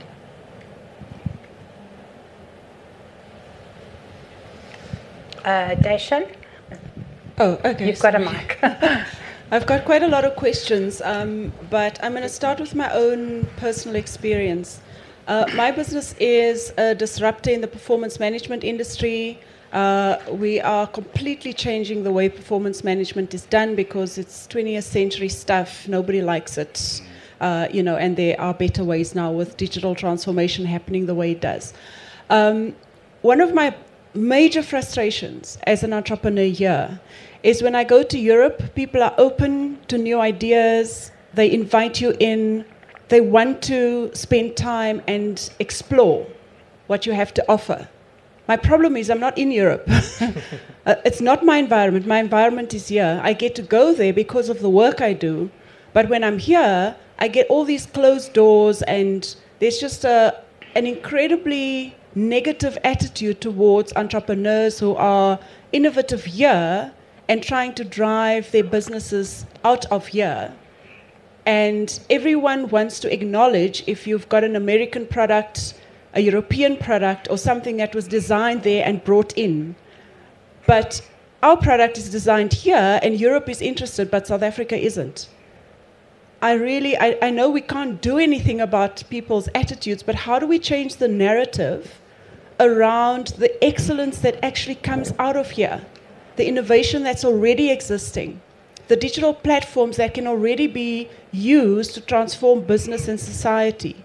Daishan? Oh, okay. You've got a mic. I've got quite a lot of questions, but I'm going to start with my own personal experience. My business is a disruptor in the performance management industry. We are completely changing the way performance management is done because it's 20th century stuff. Nobody likes it, and there are better ways now with digital transformation happening the way it does. One of my major frustrations as an entrepreneur here is when I go to Europe, people are open to new ideas. They invite you in. They want to spend time and explore what you have to offer. My problem is I'm not in Europe. It's not my environment. My environment is here. I get to go there because of the work I do. But when I'm here, I get all these closed doors, and there's just an incredibly negative attitude towards entrepreneurs who are innovative here and trying to drive their businesses out of here. And everyone wants to acknowledge if you've got an American product, a European product, or something that was designed there and brought in. But our product is designed here, and Europe is interested, but South Africa isn't. I know we can't do anything about people's attitudes, but how do we change the narrative around the excellence that actually comes out of here, the innovation that's already existing, the digital platforms that can already be used to transform business and society?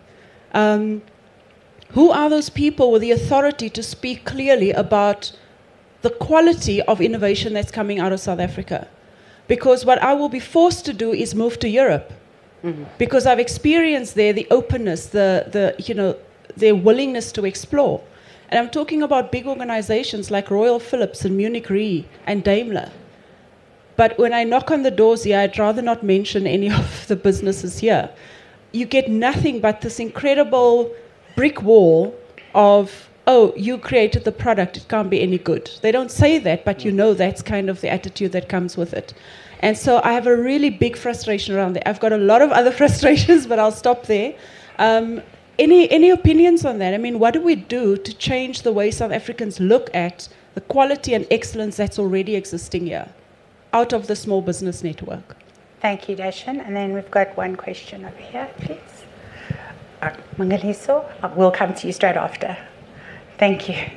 Who are those people with the authority to speak clearly about the quality of innovation that's coming out of South Africa? Because what I will be forced to do is move to Europe. Mm-hmm. Because I've experienced there the openness, their willingness to explore. And I'm talking about big organizations like Royal Philips and Munich Re and Daimler. But when I knock on the doors here, I'd rather not mention any of the businesses here. You get nothing but this incredible brick wall of, oh, you created the product, it can't be any good. They don't say that, but that's kind of the attitude that comes with it. And so I have a really big frustration around that. I've got a lot of other frustrations, but I'll stop there. Any opinions on that? I mean, what do we do to change the way South Africans look at the quality and excellence that's already existing here, out of the small business network? Thank you, Daishan. And then we've got one question over here, please. Mangaliso, we'll come to you straight after. Thank you.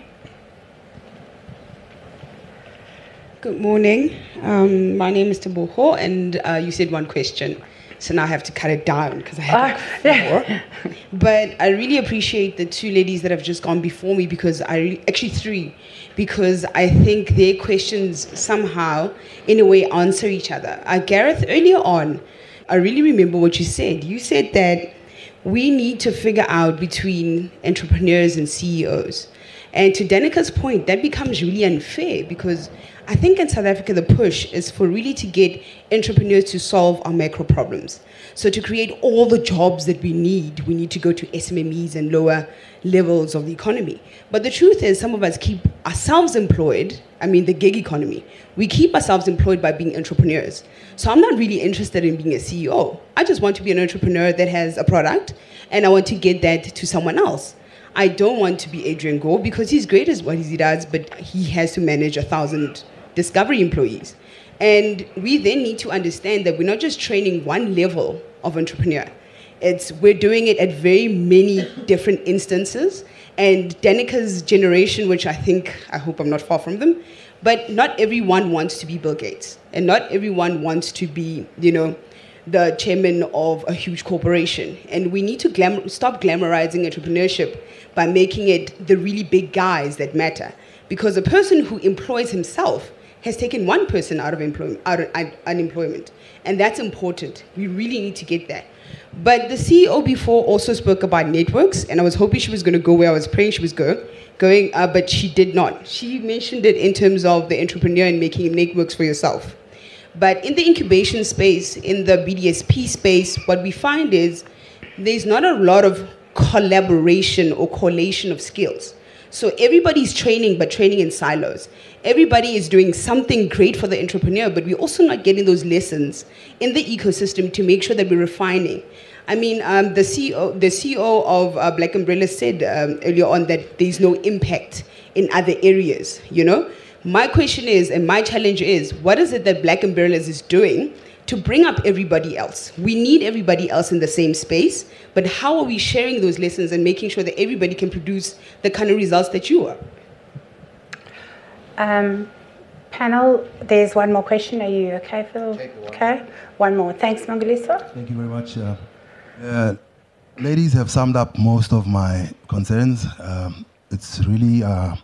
Good morning. My name is Teboho, and you said one question. So now I have to cut it down because I had four. But I really appreciate the two ladies that have just gone before me, because actually three, because I think their questions somehow, in a way, answer each other. Gareth, earlier on, I really remember what you said. You said that we need to figure out between entrepreneurs and CEOs. And to Danica's point, that becomes really unfair because I think in South Africa, the push is for really to get entrepreneurs to solve our macro problems. So to create all the jobs that we need to go to SMMEs and lower levels of the economy. But the truth is, some of us keep ourselves employed. I mean, the gig economy. We keep ourselves employed by being entrepreneurs. So I'm not really interested in being a CEO. I just want to be an entrepreneur that has a product, and I want to get that to someone else. I don't want to be Adrian Gore because he's great at what he does, but he has to manage 1,000 Discovery employees. And we then need to understand that we're not just training one level of entrepreneur. We're doing it at very many different instances. And Danica's generation, which I hope I'm not far from them, but not everyone wants to be Bill Gates. And not everyone wants to be, the chairman of a huge corporation. And we need to stop glamorizing entrepreneurship by making it the really big guys that matter. Because a person who employs himself has taken one person out of unemployment. And that's important. We really need to get that. But the CEO before also spoke about networks, and I was hoping she was going to go where I was praying she was going, but she did not. She mentioned it in terms of the entrepreneur and making networks for yourself. But in the incubation space, in the BDSP space, what we find is there's not a lot of collaboration or collation of skills. So everybody's training, but training in silos. Everybody is doing something great for the entrepreneur, but we're also not getting those lessons in the ecosystem to make sure that we're refining. I mean, the CEO of Black Umbrella said earlier on that there's no impact in other areas, My question is, and my challenge is, what is it that Black Umbrellas is doing to bring up everybody else? We need everybody else in the same space, but how are we sharing those lessons and making sure that everybody can produce the kind of results that you are? Panel, there's one more question. Are you okay, Phil? Okay, one more. Thanks, Mangaliso. Thank you very much. Ladies have summed up most of my concerns. It's really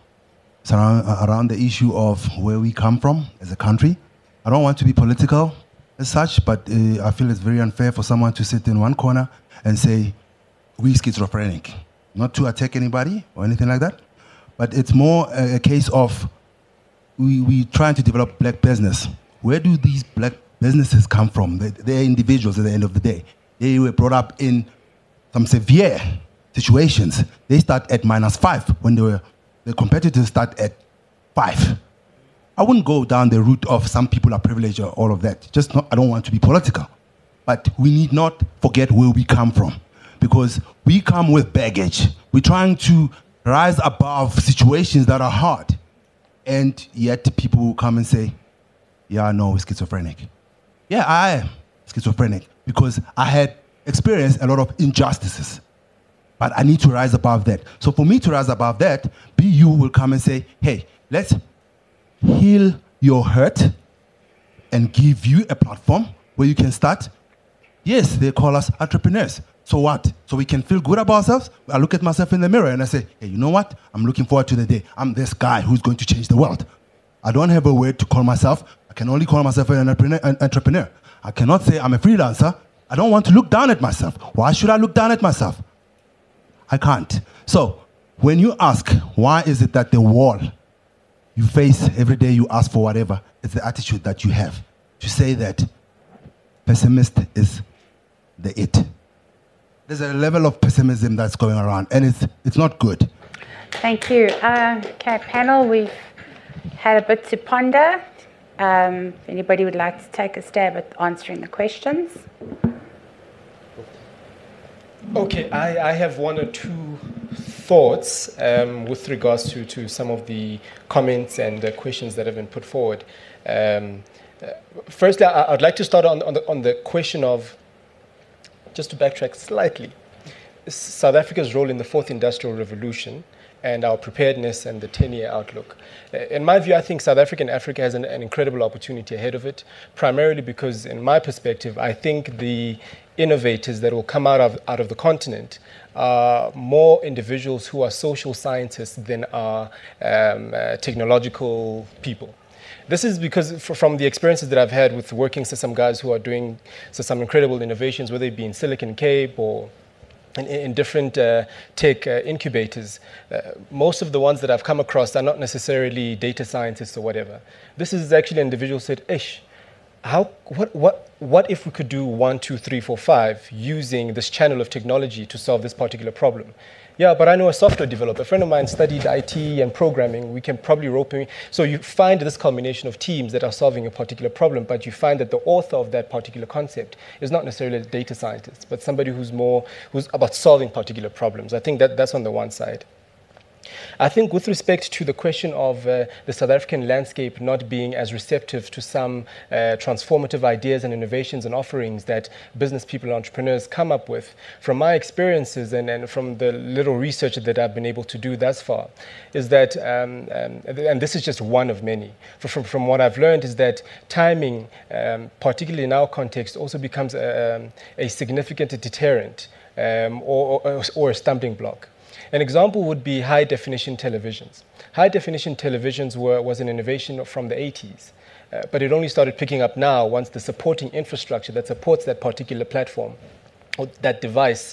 around the issue of where we come from as a country. I don't want to be political as such, but I feel it's very unfair for someone to sit in one corner and say, we schizophrenic. Not to attack anybody or anything like that, but it's more a case of we trying to develop black business. Where do these black businesses come from? They're individuals at the end of the day. They were brought up in some severe situations. They start at -5 when the competitors start at 5. I wouldn't go down the route of some people are privileged or all of that. I don't want to be political. But we need not forget where we come from, because we come with baggage. We're trying to rise above situations that are hard. And yet people will come and say, yeah, no, we're schizophrenic. Yeah, I am schizophrenic because I had experienced a lot of injustices. But I need to rise above that. So for me to rise above that, BU will come and say, hey, let's heal your hurt and give you a platform where you can start. Yes, they call us entrepreneurs. So what? So we can feel good about ourselves? I look at myself in the mirror and I say, hey, you know what? I'm looking forward to the day. I'm this guy who's going to change the world. I don't have a word to call myself. I can only call myself an entrepreneur. I cannot say I'm a freelancer. I don't want to look down at myself. Why should I look down at myself? I can't. So when you ask, why is it that the wall you face every day, you ask for whatever, it's the attitude that you have to say that pessimist is the it. There's a level of pessimism that's going around, and it's not good. Thank you. Okay, panel, we've had a bit to ponder. If anybody would like to take a stab at answering the questions. Okay, I have one or two thoughts with regards to some of the comments and the questions that have been put forward. Firstly, I'd like to start on the question of, just to backtrack slightly, South Africa's role in the fourth industrial revolution and our preparedness and the 10-year outlook. In my view, I think South Africa and Africa has an incredible opportunity ahead of it, primarily because, in my perspective, I think the innovators that will come out of the continent are more individuals who are social scientists than are technological people. This is because from the experiences that I've had with working with some guys who are doing some incredible innovations, whether it be in Silicon Cape or in different tech incubators, most of the ones that I've come across are not necessarily data scientists or whatever. This is actually an individual who said, Ish, what if we could do 1, 2, 3, 4, 5 using this channel of technology to solve this particular problem? Yeah, but I know a software developer. A friend of mine studied IT and programming. We can probably rope him. So you find this culmination of teams that are solving a particular problem, but you find that the author of that particular concept is not necessarily a data scientist, but somebody who's about solving particular problems. I think that's on the one side. I think with respect to the question of the South African landscape not being as receptive to some transformative ideas and innovations and offerings that business people and entrepreneurs come up with, from my experiences and from the little research that I've been able to do thus far, is that, and this is just one of many, from what I've learned is that timing, particularly in our context, also becomes a significant deterrent or a stumbling block. An example would be high-definition televisions. High-definition televisions was an innovation from the 80s, but it only started picking up now once the supporting infrastructure that supports that particular platform or that device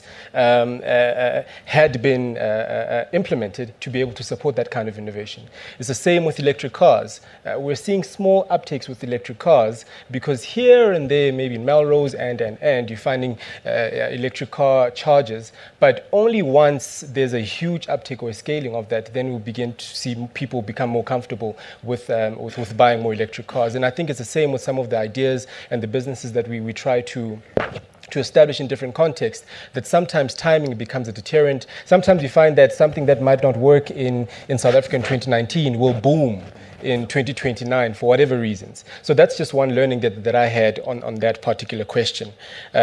had been implemented to be able to support that kind of innovation. It's the same with electric cars. We're seeing small uptakes with electric cars because here and there, maybe in Melrose and you're finding electric car chargers, but only once there's a huge uptake or a scaling of that, then we'll begin to see people become more comfortable with buying more electric cars. And I think it's the same with some of the ideas and the businesses that we try to establish in different contexts, that sometimes timing becomes a deterrent. Sometimes you find that something that might not work in South Africa in 2019 will boom in 2029 for whatever reasons. So that's just one learning that I had on that particular question.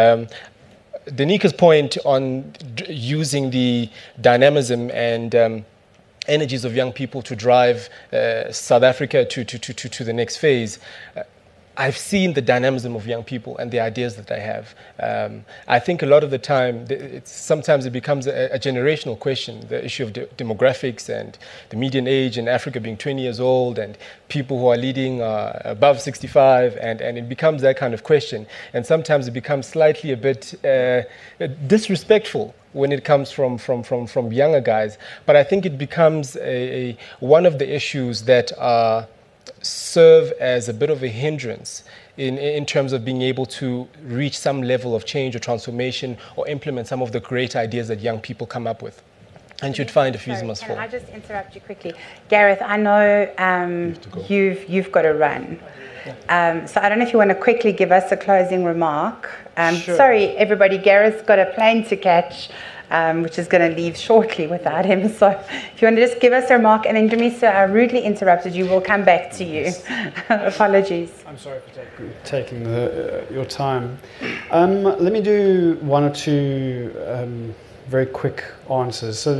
Danika's point on using the dynamism and energies of young people to drive South Africa to the next phase, I've seen the dynamism of young people and the ideas that they have. I think a lot of the time, sometimes it becomes a generational question, the issue of demographics and the median age in Africa being 20 years old and people who are leading above 65, and it becomes that kind of question. And sometimes it becomes slightly a bit disrespectful when it comes from younger guys. But I think it becomes one of the issues that serve as a bit of a hindrance in terms of being able to reach some level of change or transformation or implement some of the great ideas that young people come up with. And you'd find a few must fall. Can I just interrupt you quickly? Gareth, I know you've got to run. So I don't know if you want to quickly give us a closing remark. Sure. Sorry, everybody, Gareth's got a plane to catch, which is going to leave shortly without him. So if you want to just give us a remark, and then Dumisa, I rudely interrupted you. We'll come back to you. Apologies. I'm sorry for taking your time. Let me do one or two very quick answers. So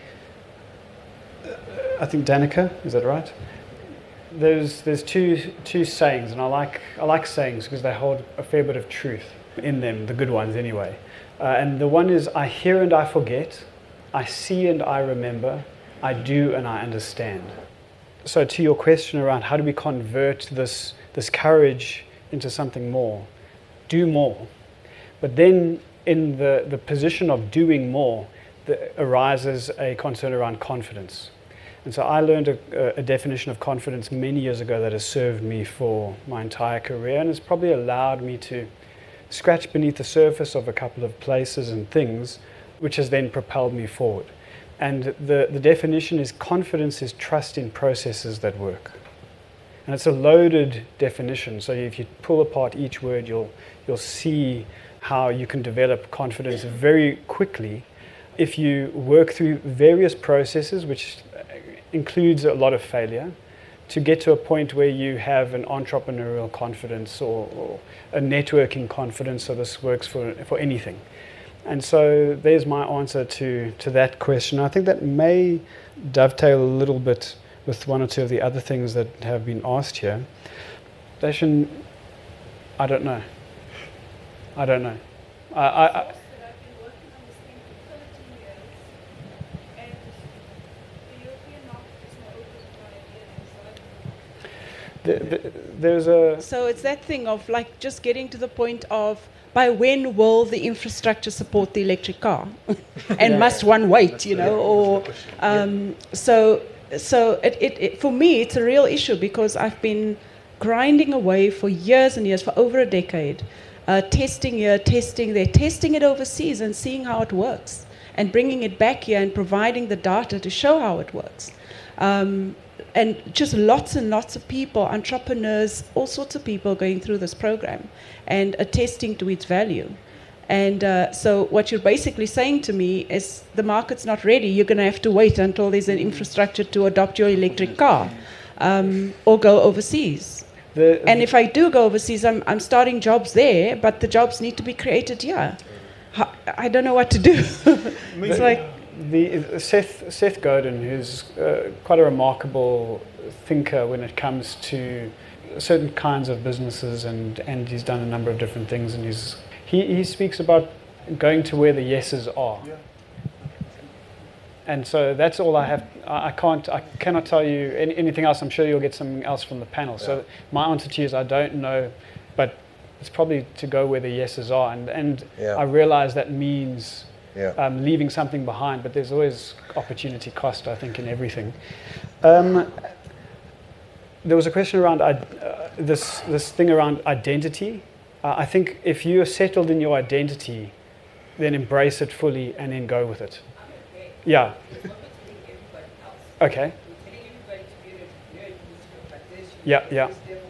I think Danica, is that right? There's two sayings, and I like sayings because they hold a fair bit of truth in them, the good ones anyway. And the one is, I hear and I forget, I see and I remember, I do and I understand. So to your question around how do we convert this courage into something more, do more. But then in the position of doing more, arises a concern around confidence. And so I learned a definition of confidence many years ago that has served me for my entire career, and has probably allowed me to scratch beneath the surface of a couple of places and things, which has then propelled me forward. And the definition is confidence is trust in processes that work. And it's a loaded definition, so if you pull apart each word, you'll see how you can develop confidence very quickly if you work through various processes, which includes a lot of failure, to get to a point where you have an entrepreneurial confidence or a networking confidence, so this works for anything. And so there's my answer to that question. I think that may dovetail a little bit with one or two of the other things that have been asked here. Darshan, I don't know. There's a... So it's that thing of like just getting to the point of by when will the infrastructure support the electric car? And must one wait, you know? Or so it for me, it's a real issue because I've been grinding away for years and years, for over a decade, testing here, testing there, testing it overseas and seeing how it works and bringing it back here and providing the data to show how it works. And just lots and lots of people, entrepreneurs, all sorts of people going through this program and attesting to its value. And so what you're basically saying to me is the market's not ready. You're going to have to wait until there's an infrastructure to adopt your electric car or go overseas. And if I do go overseas, I'm starting jobs there, but the jobs need to be created here. I don't know what to do. It's like... Seth Godin, who's quite a remarkable thinker when it comes to certain kinds of businesses, and he's done a number of different things, and he speaks about going to where the yeses are. Yeah. And so that's all I have. I cannot tell you anything else. I'm sure you'll get something else from the panel. Yeah. So my answer to you is I don't know, but it's probably to go where the yeses are, and I realize that means leaving something behind, but there's always opportunity cost, I think, in everything. There was a question around this thing around identity. I think if you are settled in your identity, then embrace it fully and then go with it. Yeah. Okay. Yeah.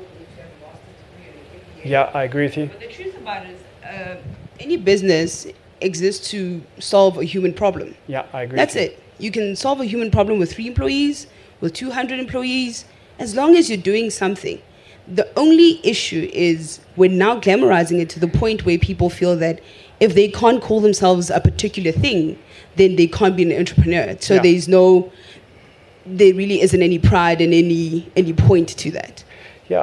Yeah, I agree with you. But the truth about it is, any business exists to solve a human problem. Yeah, I agree. That's it. You can solve a human problem with 3 employees, with 200 employees, as long as you're doing something. The only issue is we're now glamorizing it to the point where people feel that if they can't call themselves a particular thing, then they can't be an entrepreneur. So there really isn't any pride and any point to that. Yeah,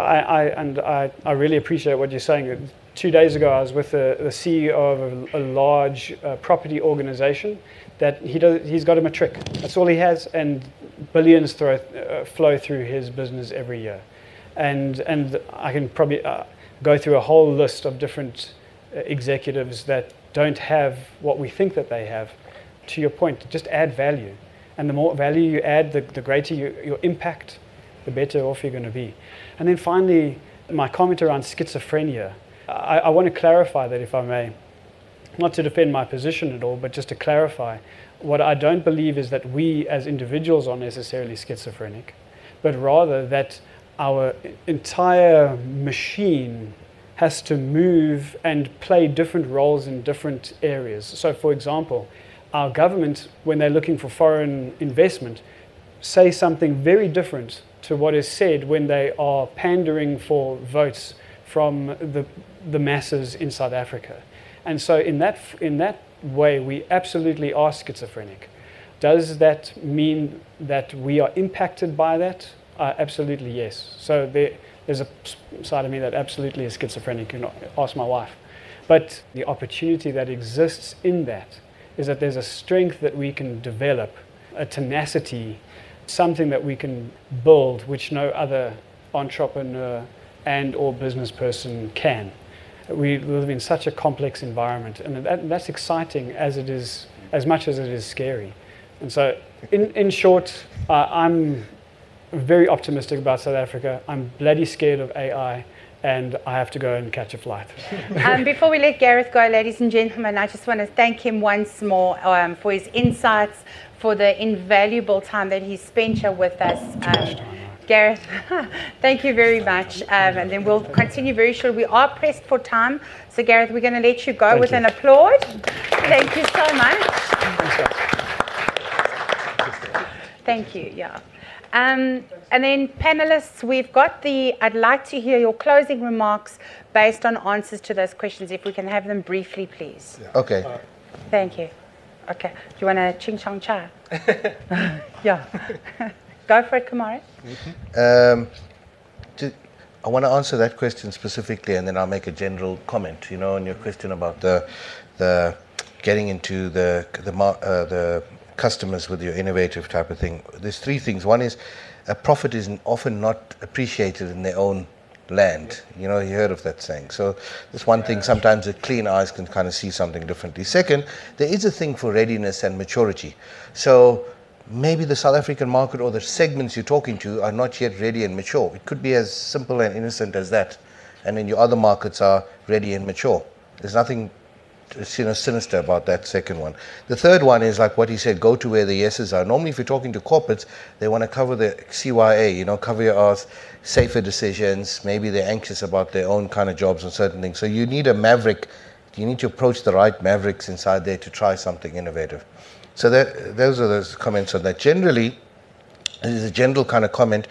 I really appreciate what you're saying. 2 days ago, I was with the CEO of a large property organization that he's got him a trick. That's all he has, and billions flow through his business every year. And I can probably go through a whole list of different executives that don't have what we think that they have. To your point, just add value. And the more value you add, the greater your impact, the better off you're going to be. And then finally, my comment around schizophrenia. I want to clarify that, if I may, not to defend my position at all, but just to clarify. What I don't believe is that we as individuals are necessarily schizophrenic, but rather that our entire machine has to move and play different roles in different areas. So, for example, our government, when they're looking for foreign investment, say something very different to what is said when they are pandering for votes from the masses in South Africa. And so in that way, we absolutely are schizophrenic. Does that mean that we are impacted by that? Absolutely, yes. So there's a side of me that absolutely is schizophrenic. You know, ask my wife. But the opportunity that exists in that is that there's a strength that we can develop, a tenacity, something that we can build which no other entrepreneur and or business person can. We live in such a complex environment, and that's exciting as it is, as much as it is scary. And so, in short, I'm very optimistic about South Africa. I'm bloody scared of AI, and I have to go and catch a flight. Before we let Gareth go, ladies and gentlemen, I just want to thank him once more for his insights, for the invaluable time that he spent here with us. Gareth, thank you very much. And then we'll continue very shortly. We are pressed for time. So, Gareth, we're going to let you go with an applaud. Thank you so much. Thank you, yeah. And then, panelists, we've got I'd like to hear your closing remarks based on answers to those questions. If we can have them briefly, please. Yeah. Okay. Thank you. Okay. Do you want a ching chong cha? Yeah. Go for it, Kamari. I want to answer that question specifically, and then I'll make a general comment. You know, on your question about the getting into the customers with your innovative type of thing. There's 3 things. One is profit is often not appreciated in their own land. You know, you heard of that saying. So that's one thing, sometimes the clean eyes can kind of see something differently. Second, there is a thing for readiness and maturity. So maybe the South African market or the segments you're talking to are not yet ready and mature. It could be as simple and innocent as that. And then your other markets are ready and mature. There's nothing sinister about that second one. The third one is like what he said, go to where the yeses are. Normally if you're talking to corporates, they want to cover the CYA, you know, cover your ass, safer decisions. Maybe they're anxious about their own kind of jobs and certain things. So you need a maverick. You need to approach the right mavericks inside there to try something innovative. So those are those comments on that. Generally, this is a general kind of comment,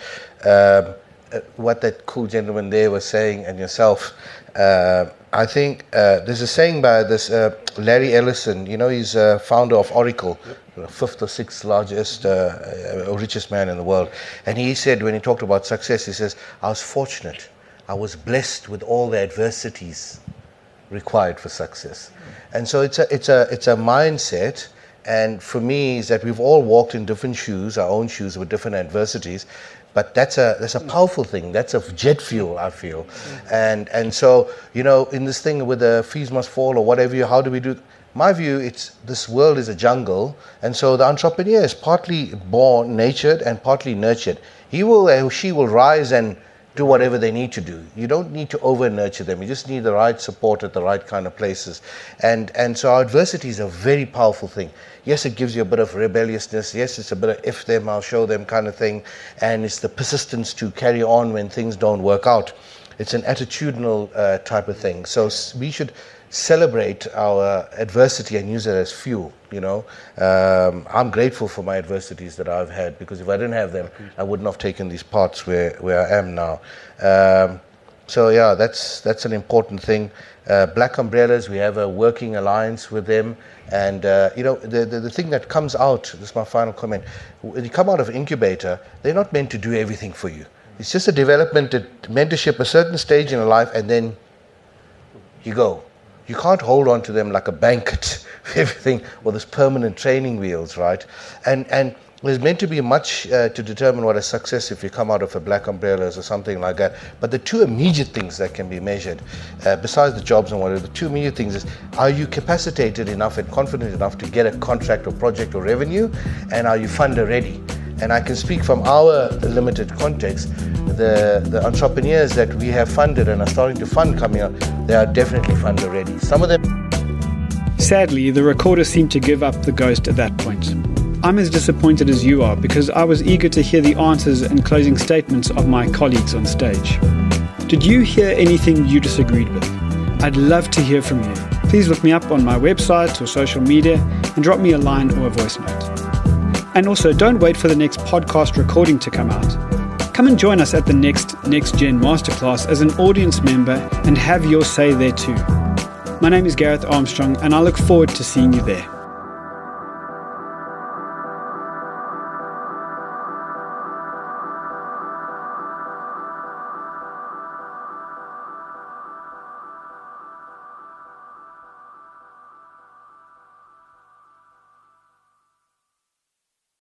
what that cool gentleman there was saying and yourself. I think there's a saying by this Larry Ellison, you know, he's founder of Oracle, the 5th or 6th largest, richest man in the world. And he said, when he talked about success, he says, I was fortunate. I was blessed with all the adversities required for success. And so it's a mindset. And for me, is that we've all walked in different shoes, our own shoes with different adversities. But that's a powerful thing. That's a jet fuel, I feel. And so, you know, in this thing with the fees must fall or whatever, how do we do? My view, it's this world is a jungle. And so the entrepreneur is partly born, natured, and partly nurtured. He will or she will rise and do whatever they need to do. You don't need to over-nurture them. You just need the right support at the right kind of places. And so our adversity is a very powerful thing. Yes, it gives you a bit of rebelliousness. Yes, it's a bit of if them, I'll show them kind of thing. And it's the persistence to carry on when things don't work out. It's an attitudinal type of thing. So we should celebrate our adversity and use it as fuel, you know. I'm grateful for my adversities that I've had, because if I didn't have them, I wouldn't have taken these paths where I am now. So yeah, that's an important thing. Black Umbrellas, we have a working alliance with them. And you know, the thing that comes out, this is my final comment, when you come out of incubator, they're not meant to do everything for you. It's just a development, a mentorship, a certain stage in a life, and then you go. You can't hold on to them like a blanket, everything, or this permanent training wheels, right? And there's meant to be much to determine what a success if you come out of a Black Umbrellas or something like that. But the two immediate things that can be measured, besides the jobs and whatever, the two immediate things is, are you capacitated enough and confident enough to get a contract or project or revenue? And are you funder ready? And I can speak from our limited context, the entrepreneurs that we have funded and are starting to fund coming up, they are definitely funder ready. Some of them... Sadly, the recorder seemed to give up the ghost at that point. I'm as disappointed as you are, because I was eager to hear the answers and closing statements of my colleagues on stage. Did you hear anything you disagreed with? I'd love to hear from you. Please look me up on my website or social media and drop me a line or a voice note. And also, don't wait for the next podcast recording to come out. Come and join us at the next Gen Masterclass as an audience member and have your say there too. My name is Gareth Armstrong, and I look forward to seeing you there.